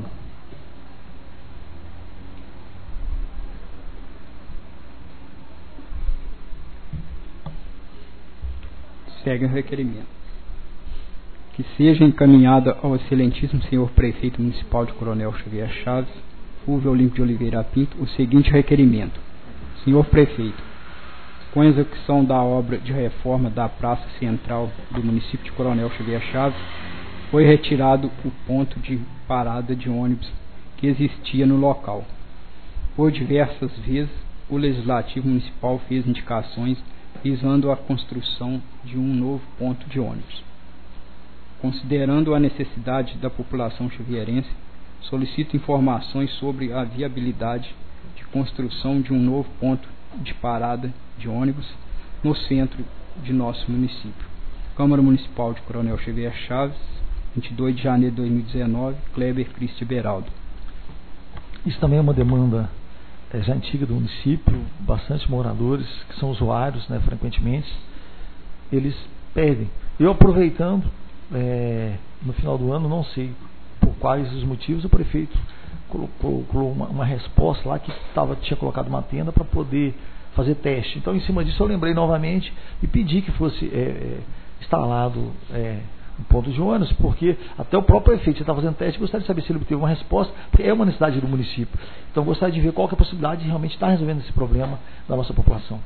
Segue o requerimento. Que seja encaminhada ao excelentíssimo senhor prefeito municipal de Coronel Xavier Chaves, Fulvio Olímpio de Oliveira Pinto, o seguinte requerimento. Senhor prefeito, com a execução da obra de reforma da Praça Central do município de Coronel Xavier Chaves, foi retirado o ponto de parada de ônibus que existia no local. Por diversas vezes, o Legislativo Municipal fez indicações visando a construção de um novo ponto de ônibus. Considerando a necessidade da população xavierense, solicito informações sobre a viabilidade de construção de um novo ponto de parada de ônibus no centro de nosso município. Câmara Municipal de Coronel Xavier Chaves, vinte e dois de janeiro de dois mil e dezenove, Kleber Cristi Beraldo. Isso também é uma demanda é, já antiga do município, bastante moradores que são usuários, né, frequentemente, eles pedem. Eu aproveitando, é, no final do ano, não sei por quais os motivos, o prefeito colocou, colocou uma, uma resposta lá que tava, tinha colocado uma tenda para poder fazer teste. Então, em cima disso, eu lembrei novamente e pedi que fosse é, é, instalado é, um ponto de ônibus, porque até o próprio prefeito está fazendo teste, gostaria de saber se ele teve uma resposta, porque é uma necessidade do município. Então, gostaria de ver qual que é a possibilidade de realmente estar resolvendo esse problema da nossa população.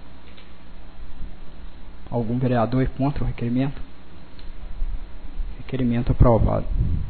Algum vereador é contra o requerimento? Requerimento aprovado.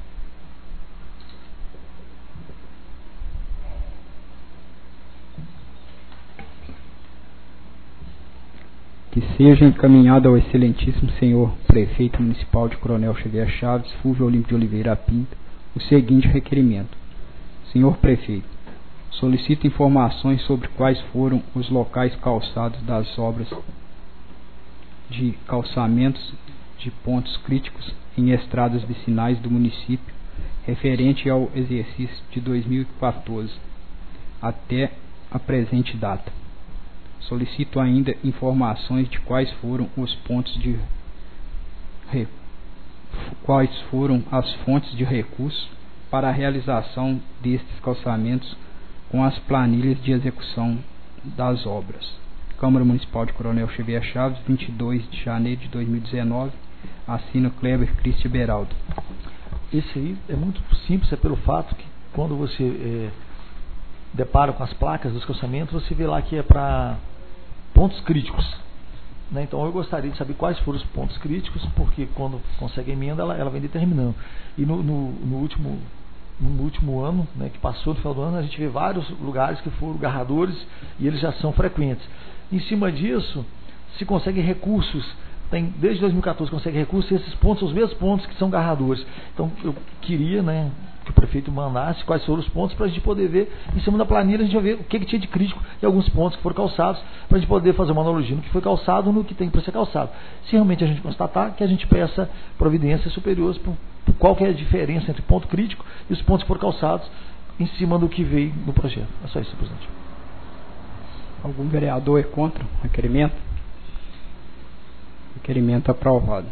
Que seja encaminhado ao excelentíssimo senhor prefeito municipal de Coronel Xavier Chaves, Fulvio Olímpio de Oliveira Pinto, o seguinte requerimento. Senhor prefeito, solicito informações sobre quais foram os locais calçados das obras de calçamentos de pontos críticos em estradas vicinais do município, referente ao exercício de dois mil e quatorze até a presente data. Solicito ainda informações de quais foram os pontos de re, quais foram as fontes de recursos para a realização destes calçamentos com as planilhas de execução das obras. Câmara Municipal de Coronel Xavier Chaves, vinte e dois de janeiro de dois mil e dezenove. Assina Kleber Cristi Beraldo. Esse aí é muito simples, é pelo fato que quando você é, depara com as placas dos calçamentos, você vê lá que é para pontos críticos. Né? Então eu gostaria de saber quais foram os pontos críticos, porque quando consegue a emenda, ela, ela vem determinando. E no, no, no, último, no último ano, né, que passou no final do ano, a gente vê vários lugares que foram garradores e eles já são frequentes. Em cima disso, se consegue recursos, tem, desde dois mil e quatorze consegue recursos, e esses pontos são os mesmos pontos que são garradores. Então eu queria, né, que o prefeito mandasse quais foram os pontos para a gente poder ver, em cima da planilha a gente vai ver o que, que tinha de crítico e alguns pontos que foram calçados, para a gente poder fazer uma analogia no que foi calçado no que tem para ser calçado. Se realmente a gente constatar, que a gente peça providências superiores por, por qual que é a diferença entre ponto crítico e os pontos que foram calçados em cima do que veio no projeto. É só isso, presidente. Algum vereador é contra o requerimento? Requerimento aprovado.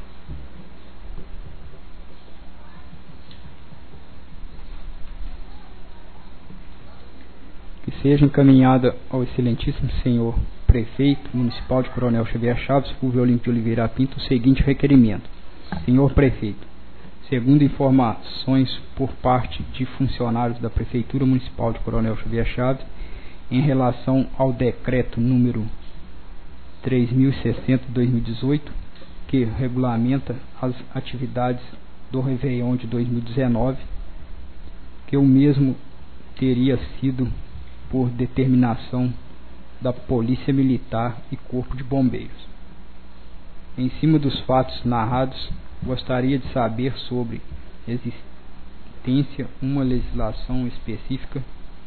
Que seja encaminhada ao excelentíssimo senhor prefeito municipal de Coronel Xavier Chaves, Fulvio Olímpio Oliveira Pinto, o seguinte requerimento. Senhor prefeito, segundo informações por parte de funcionários da Prefeitura Municipal de Coronel Xavier Chaves, em relação ao decreto número três mil e sessenta de dois mil e dezoito, que regulamenta as atividades do Réveillon de dois mil e dezenove, que o mesmo teria sido por determinação da Polícia Militar e Corpo de Bombeiros. Em cima dos fatos narrados, gostaria de saber sobre existência uma legislação específica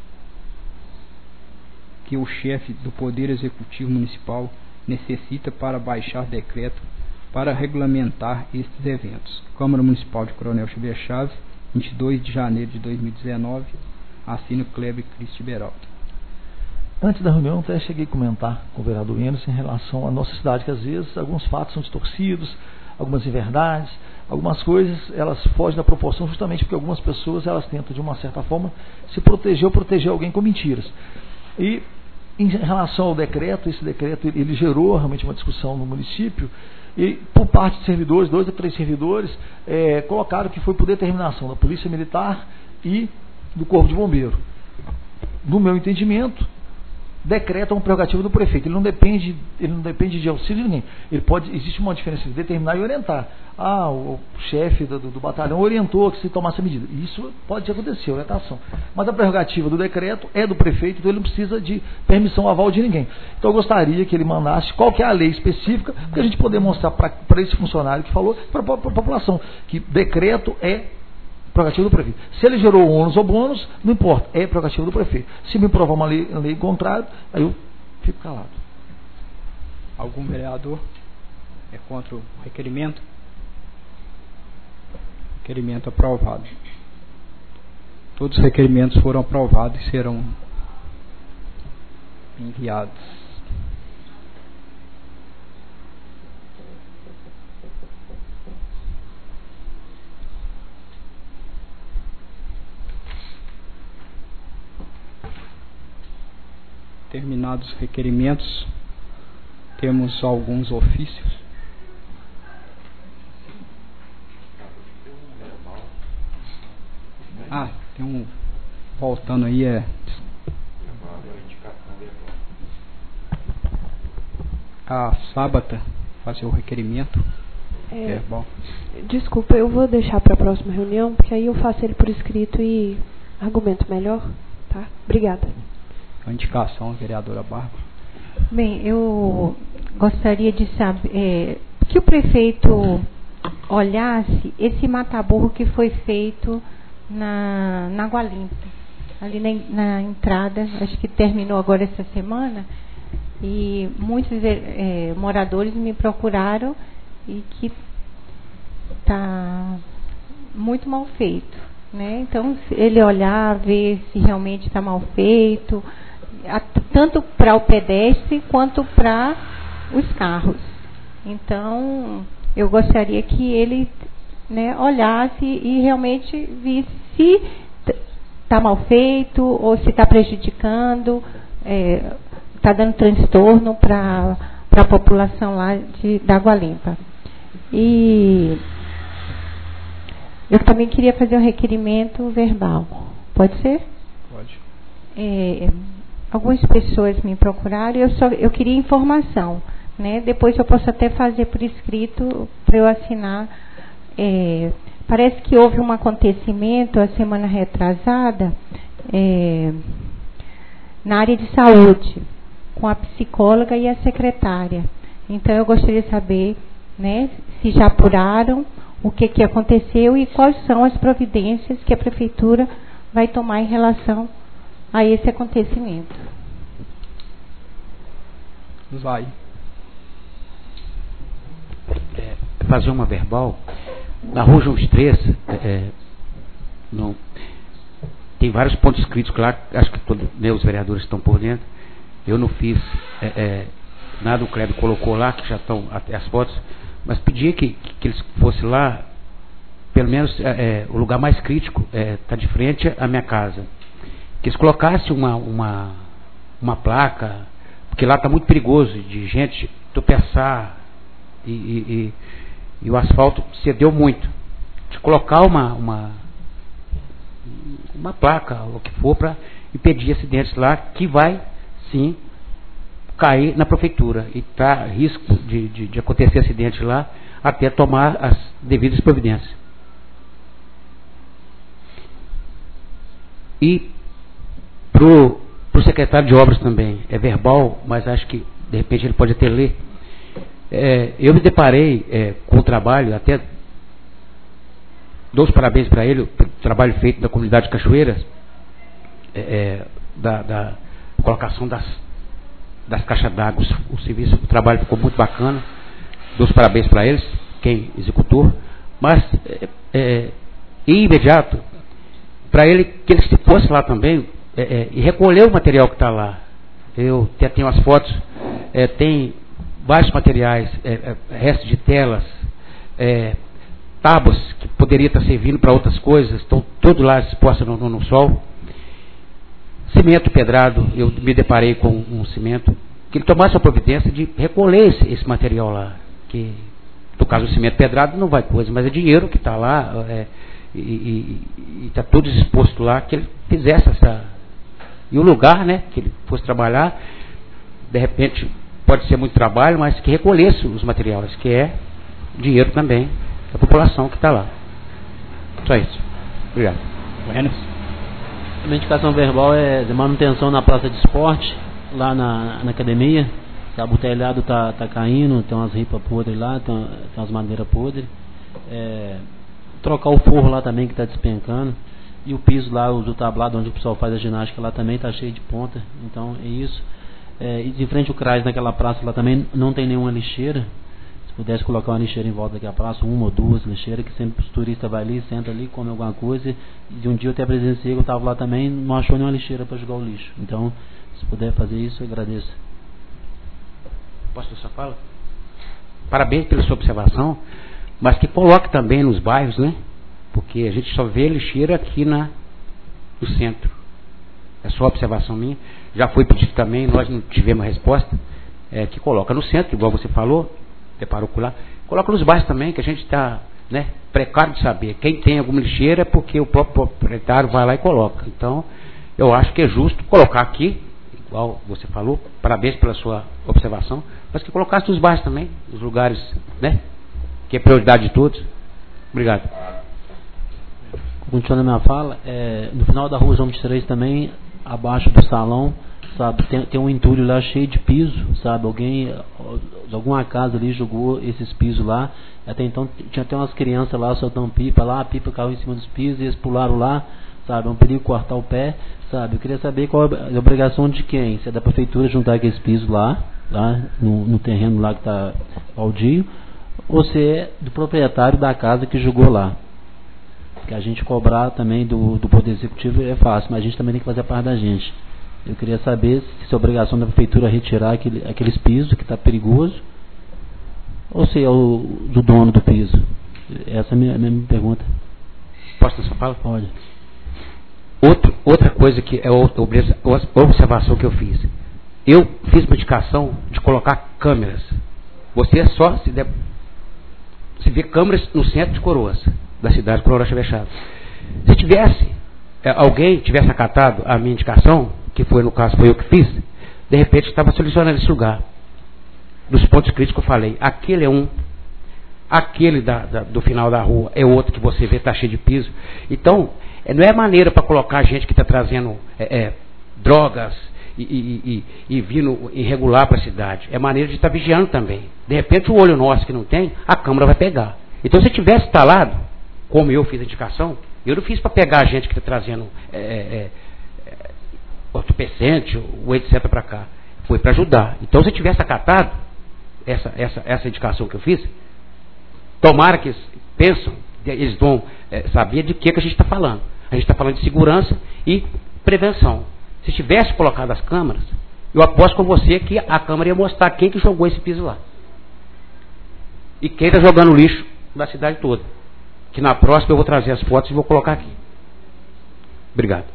que o chefe do Poder Executivo Municipal necessita para baixar decreto para regulamentar estes eventos. Câmara Municipal de Coronel Xavier Chaves, vinte e dois de janeiro de dois mil e dezenove, assina Kleber Cristi Beraldo. Antes da reunião, até cheguei a comentar com o vereador Enes em relação à nossa cidade, que às vezes alguns fatos são distorcidos, algumas inverdades, algumas coisas elas fogem da proporção justamente porque algumas pessoas elas tentam de uma certa forma se proteger ou proteger alguém com mentiras. E em relação ao decreto, esse decreto ele gerou realmente uma discussão no município e por parte de servidores, dois ou três servidores, é, colocaram que foi por determinação da Polícia Militar e do Corpo de Bombeiro. No meu entendimento, decreto é uma prerrogativa do prefeito, ele não depende, ele não depende de auxílio de ninguém. Ele pode, existe uma diferença de determinar e orientar. Ah, o chefe do, do, do batalhão orientou que se tomasse a medida. Isso pode acontecer, orientação. Mas a prerrogativa do decreto é do prefeito, então ele não precisa de permissão, aval de ninguém. Então eu gostaria que ele mandasse qual que é a lei específica, para a gente poder mostrar para esse funcionário que falou, para a população, que decreto é prerrogativa do prefeito. Se ele gerou ônus ou bônus, não importa, é prerrogativa do prefeito. Se me provar uma lei, lei contrária, aí eu fico calado. Algum vereador é contra o requerimento? Requerimento aprovado. Todos os requerimentos foram aprovados e serão enviados. Terminados os requerimentos, temos alguns ofícios. Ah, tem um voltando aí, é a Sábata fazer o requerimento. É, bom. Desculpa, eu vou deixar para a próxima reunião, porque aí eu faço ele por escrito e argumento melhor, tá? Obrigada. A indicação, vereadora Bárbara. Bem, eu gostaria de saber é, que o prefeito olhasse esse mataburro que foi feito na, na Água Limpa, ali na, na entrada, acho que terminou agora essa semana, e muitos é, moradores me procuraram e que está muito mal feito, né? Então, se ele olhar, ver se realmente está mal feito, tanto para o pedestre quanto para os carros. Então, eu gostaria que ele, né, olhasse e realmente visse se está mal feito ou se está prejudicando é, está dando transtorno para a população lá de, da Água Limpa. E eu também queria fazer um requerimento verbal. Pode ser? Pode. É, algumas pessoas me procuraram e eu, só, eu queria informação. Né? Depois eu posso até fazer por escrito para eu assinar. É, parece que houve um acontecimento a semana retrasada é, na área de saúde, com a psicóloga e a secretária. Então eu gostaria de saber, né, se já apuraram o que, que aconteceu e quais são as providências que a prefeitura vai tomar em relação a esse acontecimento. Vai. É, fazer uma verbal. Na Rua João Três, é, não, tem vários pontos críticos lá, acho que todos meus vereadores estão por dentro. Eu não fiz é, é, nada, o Kleber colocou lá, que já estão até as fotos, mas pedia que, que eles fossem lá, pelo menos é, é, o lugar mais crítico está é, de frente à minha casa. Que eles colocassem uma, uma, uma placa, porque lá está muito perigoso de gente tropeçar e, e, e, e o asfalto cedeu muito. De colocar uma, uma, uma placa, o que for, para impedir acidentes lá, que vai sim cair na prefeitura e está risco de, de, de acontecer acidente lá até tomar as devidas providências. E pro, pro secretário de obras também, é verbal, mas acho que de repente ele pode até ler. É, eu me deparei é, com o trabalho, até dou os parabéns para ele, pelo trabalho feito da comunidade de Cachoeiras, é, é, da, da colocação das, das caixas d'água, o serviço, o trabalho ficou muito bacana, dou os parabéns para eles, quem executou, mas é, é, em imediato, para ele, que ele se fosse lá também, é, é, e recolher o material que está lá. Eu até tenho as fotos, é, tem vários materiais, é, é, restos de telas, é, tábuas que poderia estar servindo para outras coisas, estão tudo lá expostas no, no, no sol. Cimento pedrado, eu me deparei com um cimento, que ele tomasse a providência de recolher esse, esse material lá, que no caso do cimento pedrado não vai coisa, mas é dinheiro que está lá, é, e está tudo exposto lá, que ele fizesse essa... E o lugar, né, que ele fosse trabalhar, de repente pode ser muito trabalho, mas que recolhesse os materiais, que é dinheiro também da população que está lá. Só isso. Obrigado. Buenas. A minha indicação verbal é de manutenção na praça de esporte, lá na, na academia. Sabe, o telhado está tá caindo, tem umas ripas podres lá, tem, tem umas madeiras podres. É, trocar o forro lá também, que está despencando. E o piso lá, o tablado onde o pessoal faz a ginástica lá também está cheio de ponta. Então é isso. É, e de frente ao C R A S, naquela praça lá também não tem nenhuma lixeira. Se pudesse colocar uma lixeira em volta daquela praça, uma ou duas lixeiras, que sempre os turistas vai ali, senta ali, come alguma coisa. E de um dia eu até presenciei, eu estava lá também, não achou nenhuma lixeira para jogar o lixo. Então, se puder fazer isso, eu agradeço. Posso ter sua fala? Parabéns pela sua observação, mas que coloque também nos bairros, né? Porque a gente só vê lixeira aqui na, no centro. É só observação minha. Já foi pedido também, nós não tivemos resposta, é, que coloca no centro, igual você falou, deparou com lá. Coloca nos bairros também, que a gente está, né, precário de saber. Quem tem alguma lixeira é porque o próprio proprietário vai lá e coloca. Então, eu acho que é justo colocar aqui, igual você falou, parabéns pela sua observação, mas que colocasse nos bairros também, nos lugares, né, que é prioridade de todos. Obrigado. Continuando a minha fala, é, no final da rua João vinte e três também, abaixo do salão, sabe, tem, tem um entulho lá cheio de piso, sabe, alguém de alguma casa ali jogou esses pisos lá. Até então tinha até umas crianças lá soltando pipa lá, a pipa caiu em cima dos pisos e eles pularam lá, sabe, é um perigo cortar o pé, sabe. Eu queria saber qual é a obrigação de quem, se é da prefeitura juntar aqueles pisos lá, lá no, no terreno lá que está baldio, ou se é do proprietário da casa que jogou lá. Que a gente cobrar também do, do Poder Executivo é fácil, mas a gente também tem que fazer a parte da gente. Eu queria saber se é obrigação da prefeitura retirar aquele, aqueles pisos que está perigoso, ou se é o do dono do piso. Essa é a minha, a minha pergunta. Posso ter sua fala? Pode. Outro, outra coisa que é outra observação que eu fiz. eu fiz uma indicação de colocar câmeras. Você é só se, de, se vê câmeras no centro de Coroas, da cidade de Coronel Xavier Chaves. Se tivesse, é, alguém tivesse acatado a minha indicação, que foi no caso, foi eu que fiz, de repente estava solucionando esse lugar. Dos pontos críticos que eu falei, aquele é um, aquele da, da, do final da rua é outro que você vê, está cheio de piso. Então, é, não é maneira para colocar gente que está trazendo é, é, drogas e, e, e, e vindo irregular para a cidade. É maneira de estar tá vigiando também. De repente, o olho nosso que não tem, a câmera vai pegar. Então, se tivesse instalado, como eu fiz a indicação, eu não fiz para pegar a gente que está trazendo é, é, é, entorpecente ou etcétera para cá. Foi para ajudar. Então, se tivesse acatado essa, essa, essa indicação que eu fiz, tomara que eles pensam, eles vão é, saber de que, que a gente está falando. A gente está falando de segurança e prevenção. Se tivesse colocado as câmeras, eu aposto com você que a câmera ia mostrar quem que jogou esse piso lá. E quem está jogando lixo da cidade toda. Que na próxima eu vou trazer as fotos e vou colocar aqui. Obrigado.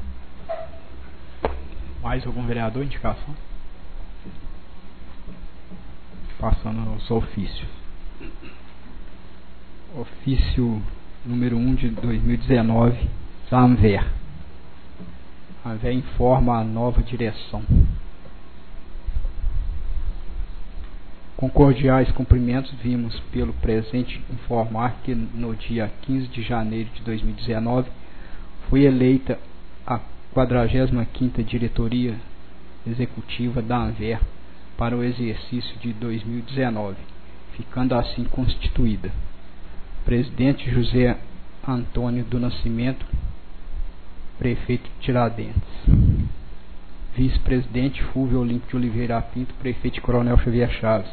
Mais algum vereador? Indicação? Passando aos ofícios. Ofício número um de dois mil e dezenove, da ANVER. A ANVER informa a nova direção. Com cordiais cumprimentos, vimos pelo presente informar que no dia quinze de janeiro de dois mil e dezenove foi eleita a quadragésima quinta diretoria executiva da ANVER para o exercício de dois mil e dezenove, ficando assim constituída. Presidente José Antônio do Nascimento, prefeito de Tiradentes. Vice-presidente Fúvio Olímpio de Oliveira Pinto, prefeito de Coronel Xavier Chaves.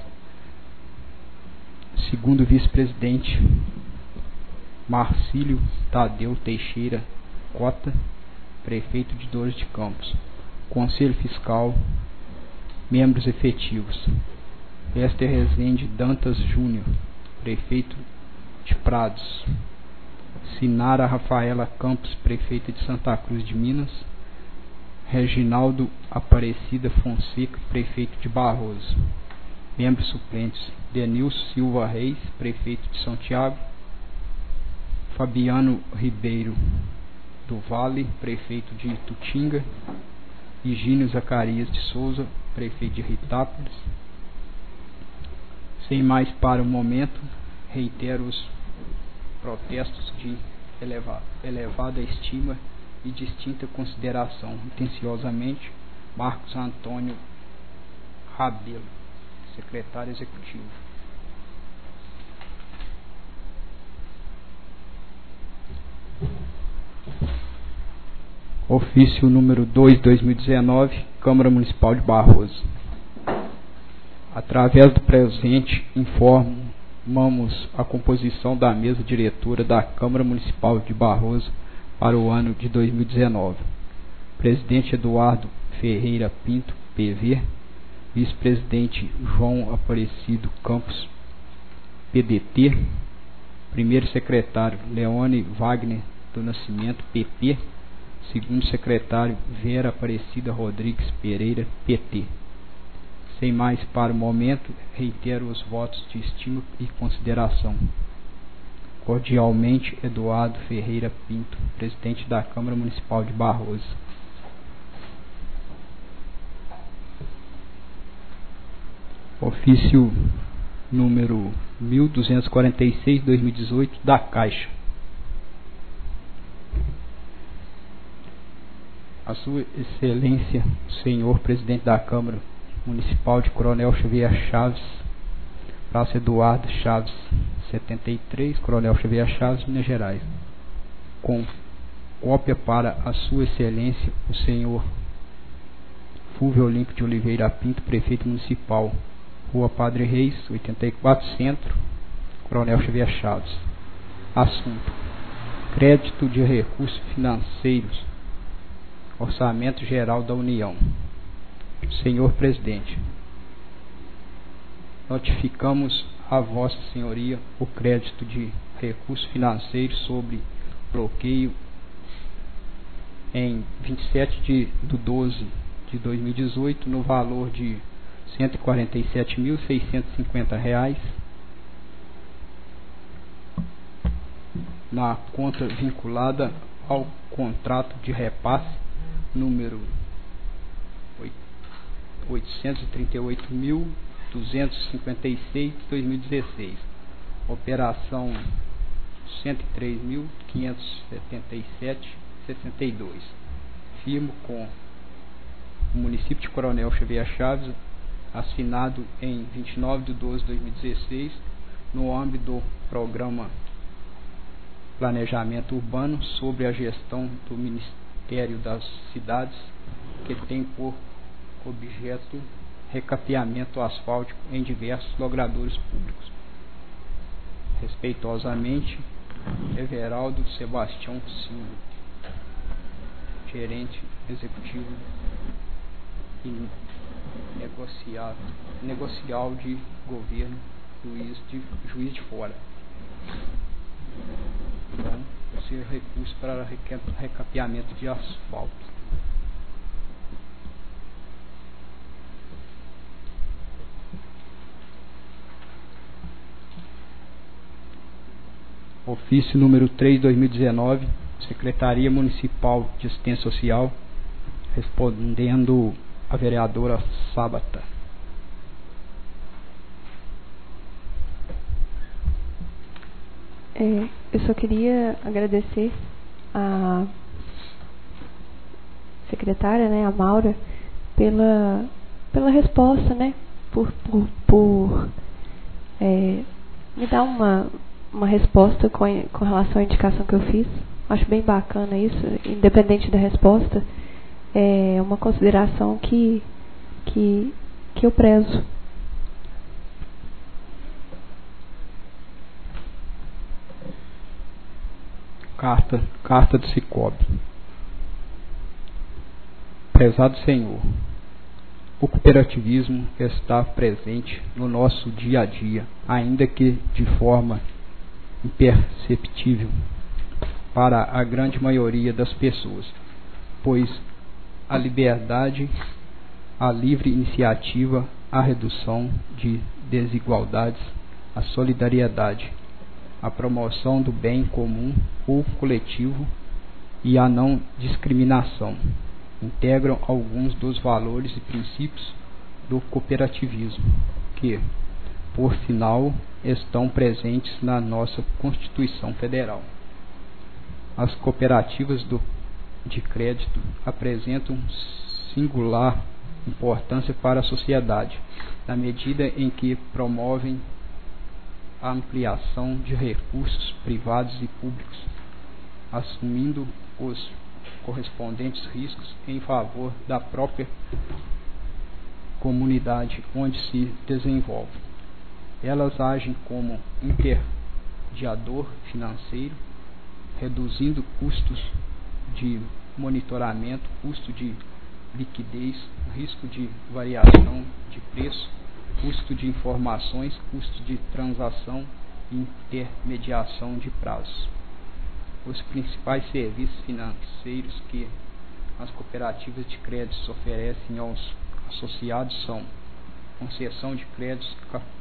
Segundo vice-presidente Marcílio Tadeu Teixeira Cota, prefeito de Dores de Campos. Conselho Fiscal, membros efetivos: Esther Rezende Dantas Júnior, prefeito de Prados. Sinara Rafaela Campos, prefeita de Santa Cruz de Minas. Reginaldo Aparecida Fonseca, prefeito de Barroso. Membros suplentes: Denilson Silva Reis, prefeito de São Tiago. Fabiano Ribeiro do Vale, prefeito de Itutinga. Higínio Zacarias de Souza, prefeito de Ritápolis. Sem mais para o momento, reitero os protestos de eleva, elevada estima e distinta consideração. Atenciosamente, Marcos Antônio Rabelo, secretário executivo. Ofício número dois de dois mil e dezenove, Câmara Municipal de Barroso. Através do presente, informamos a composição da mesa diretora da Câmara Municipal de Barroso para o ano de dois mil e dezenove. Presidente Eduardo Ferreira Pinto, P V. Vice-presidente João Aparecido Campos, P D T. Primeiro secretário Leone Wagner do Nascimento, P P. Segundo secretário Vera Aparecida Rodrigues Pereira, P T. Sem mais para o momento, reitero os votos de estima e consideração. Cordialmente, Eduardo Ferreira Pinto, presidente da Câmara Municipal de Barroso. Ofício número mil duzentos e quarenta e seis de dois mil e dezoito, da Caixa. A Sua Excelência, senhor presidente da Câmara Municipal de Coronel Xavier Chaves, Praça Eduardo Chaves, setenta e três, Coronel Xavier Chaves, Minas Gerais. Com cópia para a Sua Excelência, o senhor Fúvio Olímpio de Oliveira Pinto, prefeito municipal, Rua Padre Reis, oitenta e quatro, Centro, Coronel Xavier Chaves. Assunto: crédito de recursos financeiros, Orçamento Geral da União. Senhor Presidente, notificamos a Vossa Senhoria o crédito de recursos financeiros sobre bloqueio em vinte e sete de doze de dois mil e dezoito no valor de cento e quarenta e sete mil seiscentos e cinquenta reais na conta vinculada ao contrato de repasse número oitocentos e trinta e oito mil duzentos e cinquenta e seis de dois mil e dezesseis, operação cento e três mil quinhentos e setenta e sete vírgula sessenta e dois, firmo com o município de Coronel Xavier Chaves, assinado em vinte e nove de doze de dois mil e dezesseis, no âmbito do programa Planejamento Urbano sobre a gestão do Ministério das Cidades, que tem por objeto recapeamento asfáltico em diversos logradouros públicos. Respeitosamente, Everaldo Sebastião Silva, gerente executivo e negociado, negocial de governo, juiz de, juiz de fora. Então, ser recurso para recapeamento de asfalto. Ofício número três de dois mil e dezenove, Secretaria Municipal de Assistência Social, respondendo a vereadora Sábata. É, eu só queria agradecer a secretária, né, a Maura, pela, pela resposta, né, por, por, por é, me dar uma, uma resposta com, com relação à indicação que eu fiz. Acho bem bacana isso, independente da resposta, é uma consideração que, que, que eu prezo. Carta, carta do Cicobi. Prezado Senhor, o cooperativismo está presente no nosso dia a dia, ainda que de forma imperceptível para a grande maioria das pessoas, pois a liberdade, a livre iniciativa, a redução de desigualdades, a solidariedade, a promoção do bem comum ou coletivo e a não discriminação integram alguns dos valores e princípios do cooperativismo, que, por sinal, estão presentes na nossa Constituição Federal. As cooperativas do, de crédito apresentam singular importância para a sociedade, na medida em que promovem a ampliação de recursos privados e públicos, assumindo os correspondentes riscos em favor da própria comunidade onde se desenvolve. Elas agem como intermediador financeiro, reduzindo custos de monitoramento, custo de liquidez, risco de variação de preço, custo de informações, custo de transação e intermediação de prazos. Os principais serviços financeiros que as cooperativas de créditos oferecem aos associados são concessão de créditos,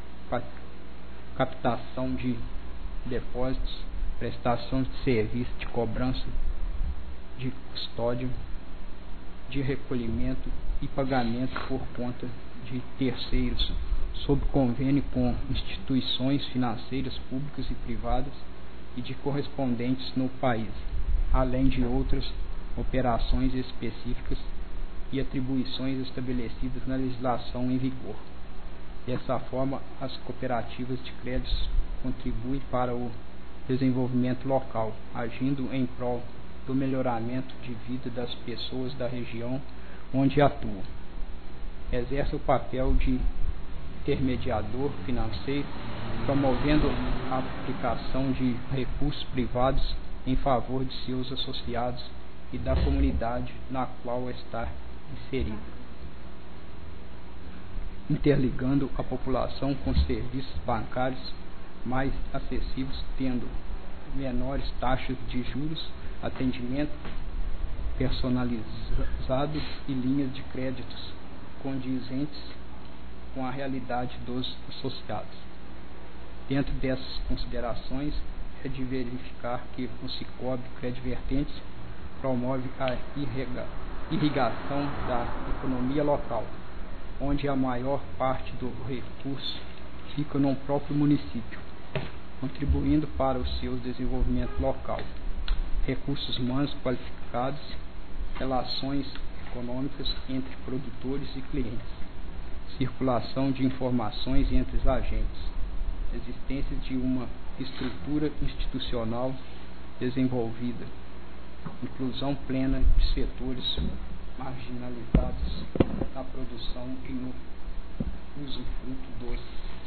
captação de depósitos, prestação de serviço de cobrança de custódia, de recolhimento e pagamento por conta de terceiros, sob convênio com instituições financeiras públicas e privadas e de correspondentes no país, além de outras operações específicas e atribuições estabelecidas na legislação em vigor. Dessa forma, as cooperativas de créditos contribuem para o desenvolvimento local, agindo em prol do melhoramento de vida das pessoas da região onde atuam. Exerce o papel de intermediador financeiro, promovendo a aplicação de recursos privados em favor de seus associados e da comunidade na qual está inserida, interligando a população com serviços bancários mais acessíveis, tendo menores taxas de juros, atendimento personalizados e linhas de créditos condizentes com a realidade dos associados. Dentro dessas considerações, é de verificar que o Cicobi Credivertentes promove a irriga, irrigação da economia local, onde a maior parte do recurso fica no próprio município, contribuindo para o seu desenvolvimento local. Recursos humanos qualificados, relações econômicas entre produtores e clientes, circulação de informações entre os agentes, existência de uma estrutura institucional desenvolvida, inclusão plena de setores marginalizados na produção e no usufruto dos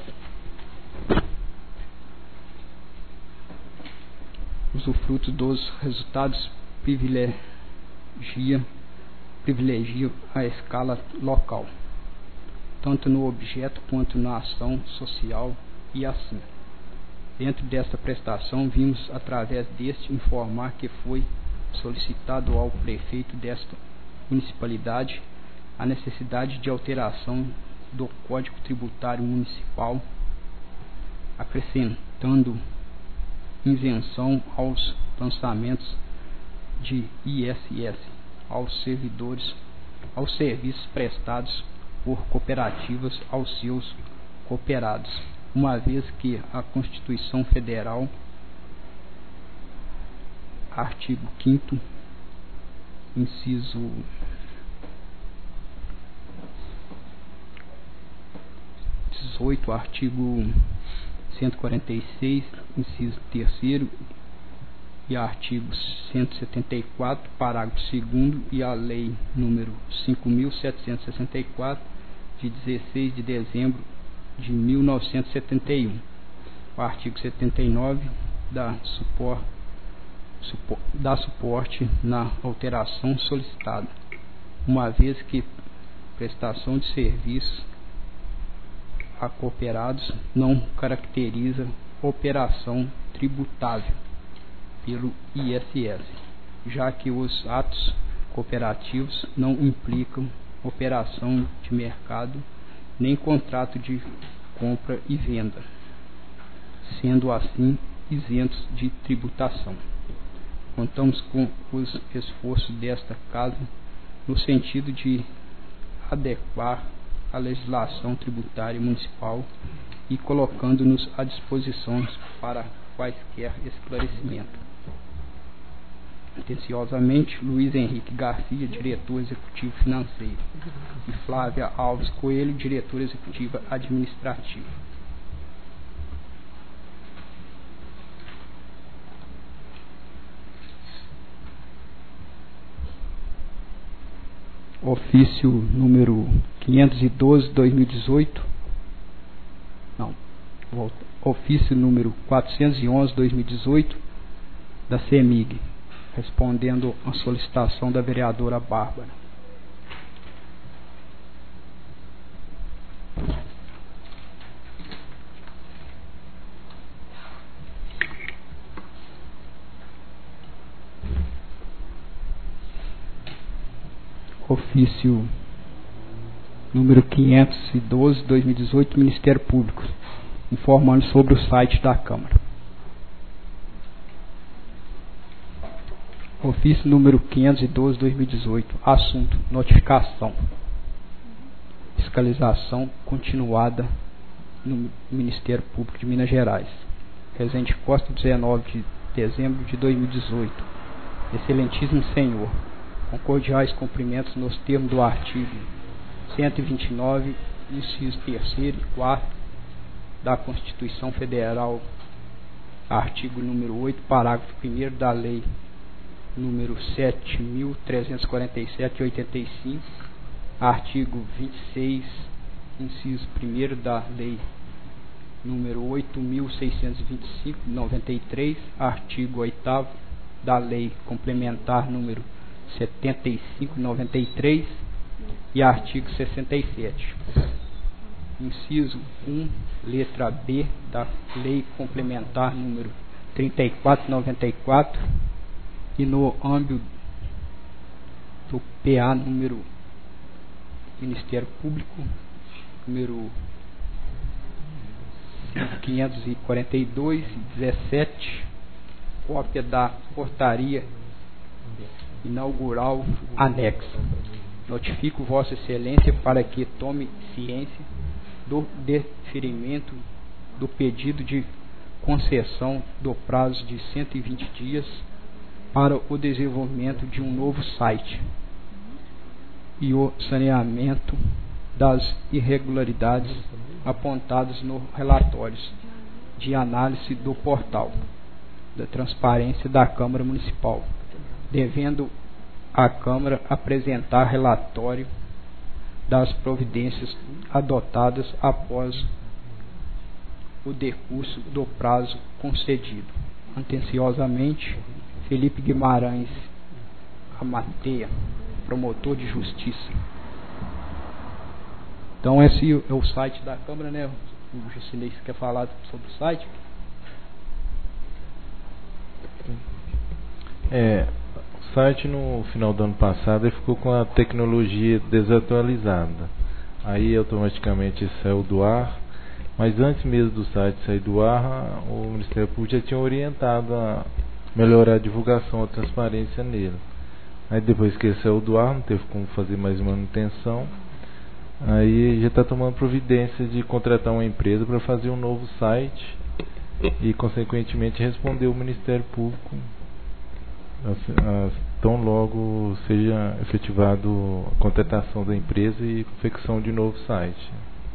usufruto dos resultados privilegia privilegia a escala local, tanto no objeto quanto na ação social, e assim. Dentro desta prestação, vimos, através deste, informar que foi solicitado ao prefeito desta municipalidade a necessidade de alteração do Código Tributário Municipal, acrescentando isenção aos lançamentos de I S S aos servidores, aos serviços prestados por cooperativas aos seus cooperados, uma vez que a Constituição Federal, artigo quinto, inciso dezoito, artigo cento e quarenta e seis, inciso terceiro, e artigo cento e setenta e quatro, parágrafo segundo, e a lei número cinco mil setecentos e sessenta e quatro, de dezesseis de dezembro de mil novecentos e setenta e um. O artigo setenta e nove dá suporte, supor, dá suporte na alteração solicitada, uma vez que prestação de serviços a cooperados não caracteriza operação tributável pelo I S S, já que os atos cooperativos não implicam operação de mercado nem contrato de compra e venda, sendo assim isentos de tributação. Contamos com os esforços desta Casa no sentido de adequar a legislação tributária municipal e colocando-nos à disposição para quaisquer esclarecimentos. Atenciosamente, Luiz Henrique Garcia, diretor executivo financeiro, e Flávia Alves Coelho, diretora executiva administrativa. Ofício número quinhentos e doze, dois mil e dezoito. Não, volta. Ofício número quatrocentos e onze, dois mil e dezoito, da CEMIG, respondendo à solicitação da vereadora Bárbara. Ofício número quinhentos e doze, dois mil e dezoito, Ministério Público, informando sobre o site da Câmara. Ofício número quinhentos e doze, dois mil e dezoito, assunto: notificação, fiscalização continuada no Ministério Público de Minas Gerais. Resende Costa, dezenove de dezembro de dois mil e dezoito. Excelentíssimo Senhor, com cordiais cumprimentos nos termos do artigo cento e vinte e nove, inciso terceiro e quarto da Constituição Federal, artigo número oito, parágrafo primeiro da Lei número sete mil trezentos e quarenta e sete de oitenta e cinco, artigo vinte e seis, inciso primeiro da Lei número oito mil seiscentos e vinte e cinco de noventa e três, artigo oitavo da Lei Complementar número setenta e cinco de noventa e três e artigo sessenta e sete. Inciso um, letra B da Lei Complementar número trinta e quatro de noventa e quatro, e no âmbito P A número Ministério Público, número quinhentos e quarenta e dois, dezessete, cópia da portaria inaugural anexa. Notifico Vossa Excelência para que tome ciência do deferimento do pedido de concessão do prazo de cento e vinte dias para o desenvolvimento de um novo site e o saneamento das irregularidades apontadas no relatórios de análise do portal da transparência da Câmara Municipal, devendo a Câmara apresentar relatório das providências adotadas após o decurso do prazo concedido. Atenciosamente, Felipe Guimarães Amateia, promotor de justiça. Então esse é o site da Câmara, né? O Jusilei quer falar sobre o site? É, o site no final do ano passado ele ficou com a tecnologia desatualizada. Aí automaticamente saiu do ar. Mas antes mesmo do site sair do ar, o Ministério Público já tinha orientado a melhorar a divulgação, a transparência nele. Aí depois que ele saiu do ar, não teve como fazer mais manutenção. Aí já está tomando providência de contratar uma empresa para fazer um novo site e consequentemente responder o Ministério Público tão logo seja efetivado a contratação da empresa e confecção de novo site.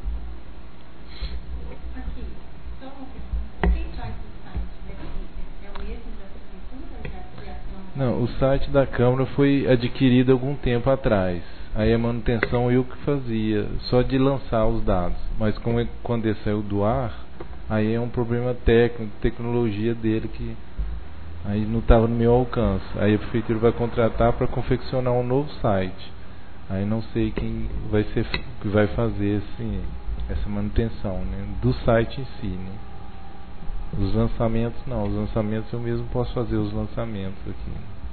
Não, o site da Câmara foi adquirido algum tempo atrás. Aí a manutenção eu que fazia, só de lançar os dados. Mas como é, quando ele saiu do ar, aí é um problema técnico, tecnologia dele que aí não estava no meu alcance. Aí a prefeitura vai contratar para confeccionar um novo site. Aí não sei quem vai ser que vai fazer esse, essa manutenção, né, do site em si, né. Os lançamentos não, os lançamentos eu mesmo posso fazer os lançamentos aqui.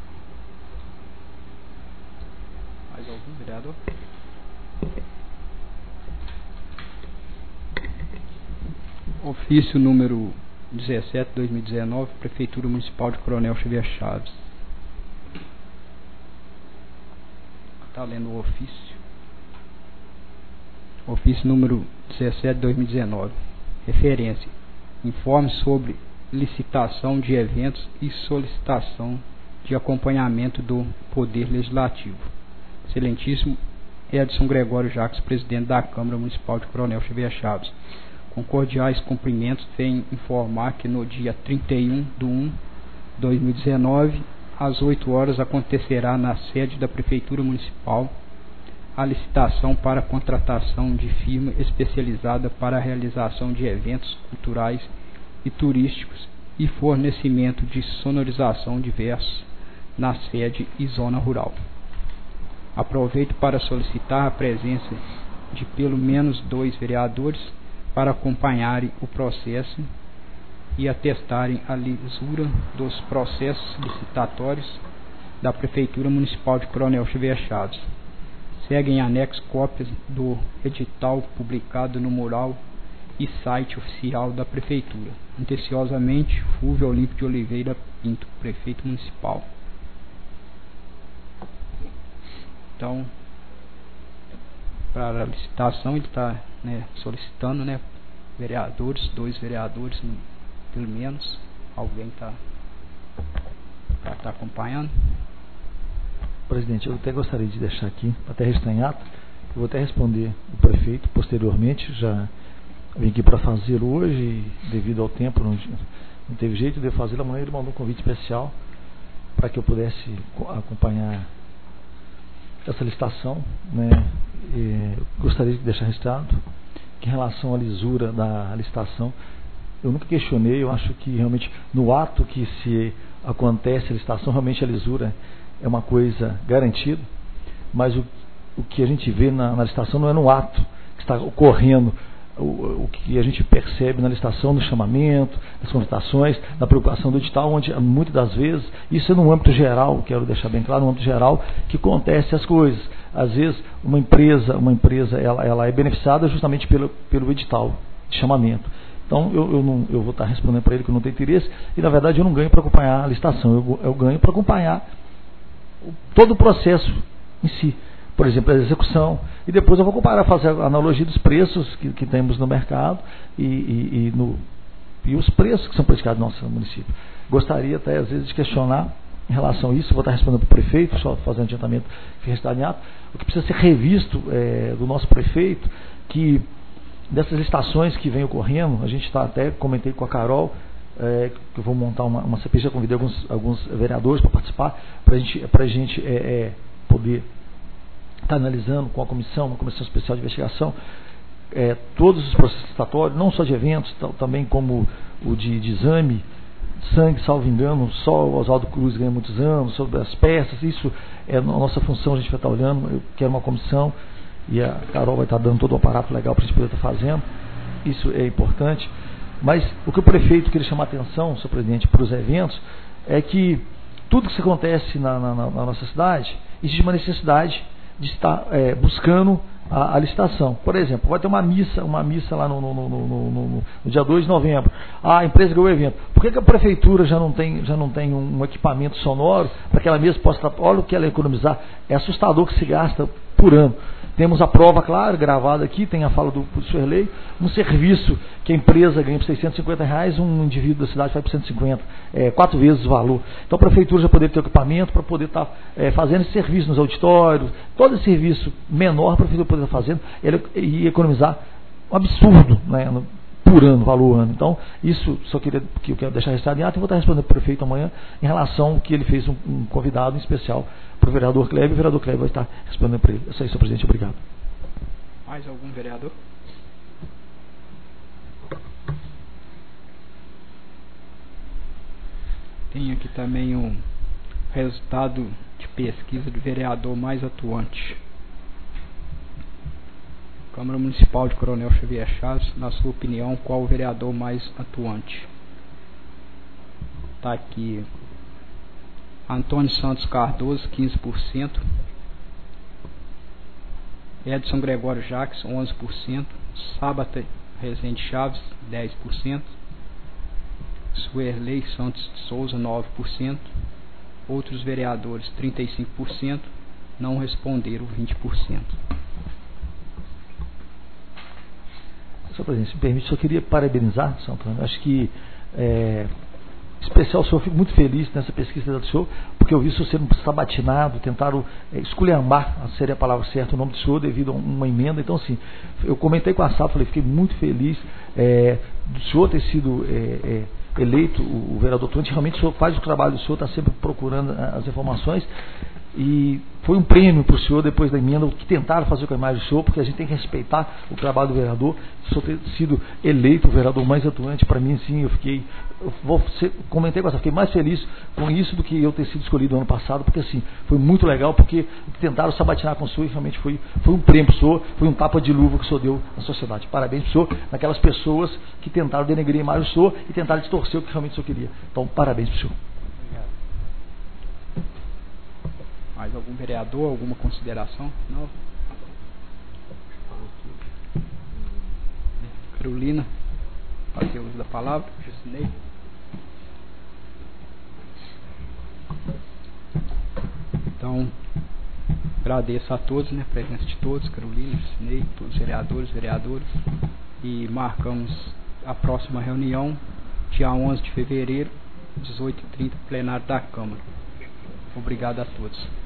Mais algum vereador? Ofício número dezessete, dois mil e dezenove, Prefeitura Municipal de Coronel Xavier Chaves. Está lendo o ofício. Ofício número dezessete, dois mil e dezenove. Referência: informe sobre licitação de eventos e solicitação de acompanhamento do Poder Legislativo. Excelentíssimo Edson Gregório Jacques, presidente da Câmara Municipal de Coronel Xavier Chaves. Com cordiais cumprimentos, venho informar que no dia trinta e um de um de dois mil e dezenove, às oito horas, acontecerá na sede da Prefeitura Municipal a licitação para a contratação de firma especializada para a realização de eventos culturais e turísticos e fornecimento de sonorização diversos na sede e zona rural. Aproveito para solicitar a presença de pelo menos dois vereadores para acompanharem o processo e atestarem a lisura dos processos licitatórios da Prefeitura Municipal de Coronel Xavier Chaves. Seguem em anexo cópias do edital publicado no mural e site oficial da Prefeitura. Atenciosamente, Fúvio Olímpio de Oliveira Pinto, Prefeito Municipal. Então, para a licitação, ele está, né, solicitando, né, vereadores, dois vereadores, pelo menos. Alguém está tá, tá acompanhando? Presidente, eu até gostaria de deixar aqui, até registrar em ato, eu vou até responder o prefeito posteriormente. Já vim aqui para fazê-lo hoje, e devido ao tempo não, não teve jeito de eu fazê-lo. Amanhã ele mandou um convite especial para que eu pudesse acompanhar essa licitação, né. E eu gostaria de deixar registrado que, em relação à lisura da licitação, eu nunca questionei. Eu acho que realmente no ato que se acontece a licitação, realmente a lisura é uma coisa garantida, mas o, o que a gente vê na, na licitação não é no ato que está ocorrendo o, o que a gente percebe na licitação, no chamamento, nas contratações, na preocupação do edital, onde muitas das vezes, isso é no âmbito geral, quero deixar bem claro, no âmbito geral, que acontece as coisas. Às vezes, uma empresa, uma empresa ela, ela é beneficiada justamente pelo, pelo edital de chamamento. Então, eu, eu, não, eu vou estar respondendo para ele que eu não tenho interesse, e na verdade eu não ganho para acompanhar a licitação, eu, eu ganho para acompanhar todo o processo em si. Por exemplo, a execução, e depois eu vou comparar, fazer a analogia dos preços que, que temos no mercado e, e, e, no, e os preços que são praticados no nosso município. Gostaria até, às vezes, de questionar em relação a isso, vou estar respondendo para o prefeito, só fazendo adiantamento que está em ato, o que precisa ser revisto é, do nosso prefeito, que dessas licitações que vem ocorrendo, a gente está até, comentei com a Carol, é, que eu vou montar uma, uma C P, já convidei alguns, alguns vereadores para participar, para gente, a gente é, é, poder estar analisando com a comissão, uma comissão especial de investigação, é, todos os processos licitatórios, não só de eventos, também como o de, de exame, sangue, salvo engano, só o Oswaldo Cruz ganha muitos anos, sobre as peças, isso é a nossa função, a gente vai estar olhando, eu quero uma comissão, e a Carol vai estar dando todo o aparato legal para a gente poder estar fazendo, isso é importante, mas o que o prefeito queria chamar a atenção, senhor presidente, para os eventos, é que tudo que acontece na, na, na nossa cidade, existe uma necessidade de estar é, buscando a, a licitação. Por exemplo, vai ter uma missa, uma missa lá no, no, no, no, no, no dia dois de novembro. Ah, a empresa ganhou o evento. Por que, que a prefeitura já não tem, já não tem um, um equipamento sonoro para que ela mesma possa... Olha o que ela economizar. É assustador o que se gasta por ano. Temos a prova, claro, gravada aqui, tem a fala do, do senhor Lei, um serviço que a empresa ganha por seiscentos e cinquenta reais, um indivíduo da cidade vai por cento e cinquenta, é, quatro vezes o valor. Então a prefeitura já poderia ter equipamento para poder estar tá, é, fazendo esse serviço nos auditórios, todo esse serviço menor para a prefeitura poder estar fazendo ele, e economizar um absurdo, né, no, por ano, valor ano. Então, isso só queria que eu quero deixar registrado em ato e vou estar respondendo para o prefeito amanhã em relação ao que ele fez um, um convidado em especial para o vereador Kleber, e o vereador Kleber vai estar respondendo para ele. É isso aí, senhor presidente, obrigado. Mais algum vereador? Tem aqui também um resultado de pesquisa do vereador mais atuante. Câmara Municipal de Coronel Xavier Chaves, na sua opinião, qual o vereador mais atuante? Está aqui Antônio Santos Cardoso, quinze por cento. Edson Gregório Jacques, onze por cento. Sábata Rezende Chaves, dez por cento. Suerley Santos de Souza, nove por cento. Outros vereadores, trinta e cinco por cento. Não responderam, vinte por cento. Senhor presidente, se me permite, só queria parabenizar, senhor Antônio. Acho que, é, em especial, o senhor, fico muito feliz nessa pesquisa do senhor, porque eu vi o senhor sendo sabatinado, tentaram é, esculhambar, seria a palavra certa, o nome do senhor devido a uma emenda. Então, assim, eu comentei com a S A P, falei, fiquei muito feliz é, do senhor ter sido é, é, eleito, o, o vereador atuante. Realmente o senhor faz o trabalho do senhor, está sempre procurando as informações. E foi um prêmio para o senhor depois da emenda, o que tentaram fazer com a imagem do senhor, porque a gente tem que respeitar o trabalho do vereador. O senhor ter sido eleito o vereador mais atuante, para mim, sim, eu fiquei, eu vou ser, comentei com essa, fiquei mais feliz com isso do que eu ter sido escolhido no ano passado, porque assim, foi muito legal, porque tentaram sabatinar com o senhor e realmente foi, foi um prêmio para o senhor, foi um tapa de luva que o senhor deu na sociedade. Parabéns para o senhor, naquelas pessoas que tentaram denegrir a imagem do senhor e tentaram distorcer o que realmente o senhor queria. Então, parabéns para o senhor. Mais algum vereador, alguma consideração? Não? Carolina, fazer uso da palavra. Jucinei. Então, agradeço a todos, né, a presença de todos, Carolina, Jucinei, todos os vereadores, vereadoras, e marcamos a próxima reunião, dia onze de fevereiro, dezoito e trinta, plenário da Câmara. Obrigado a todos.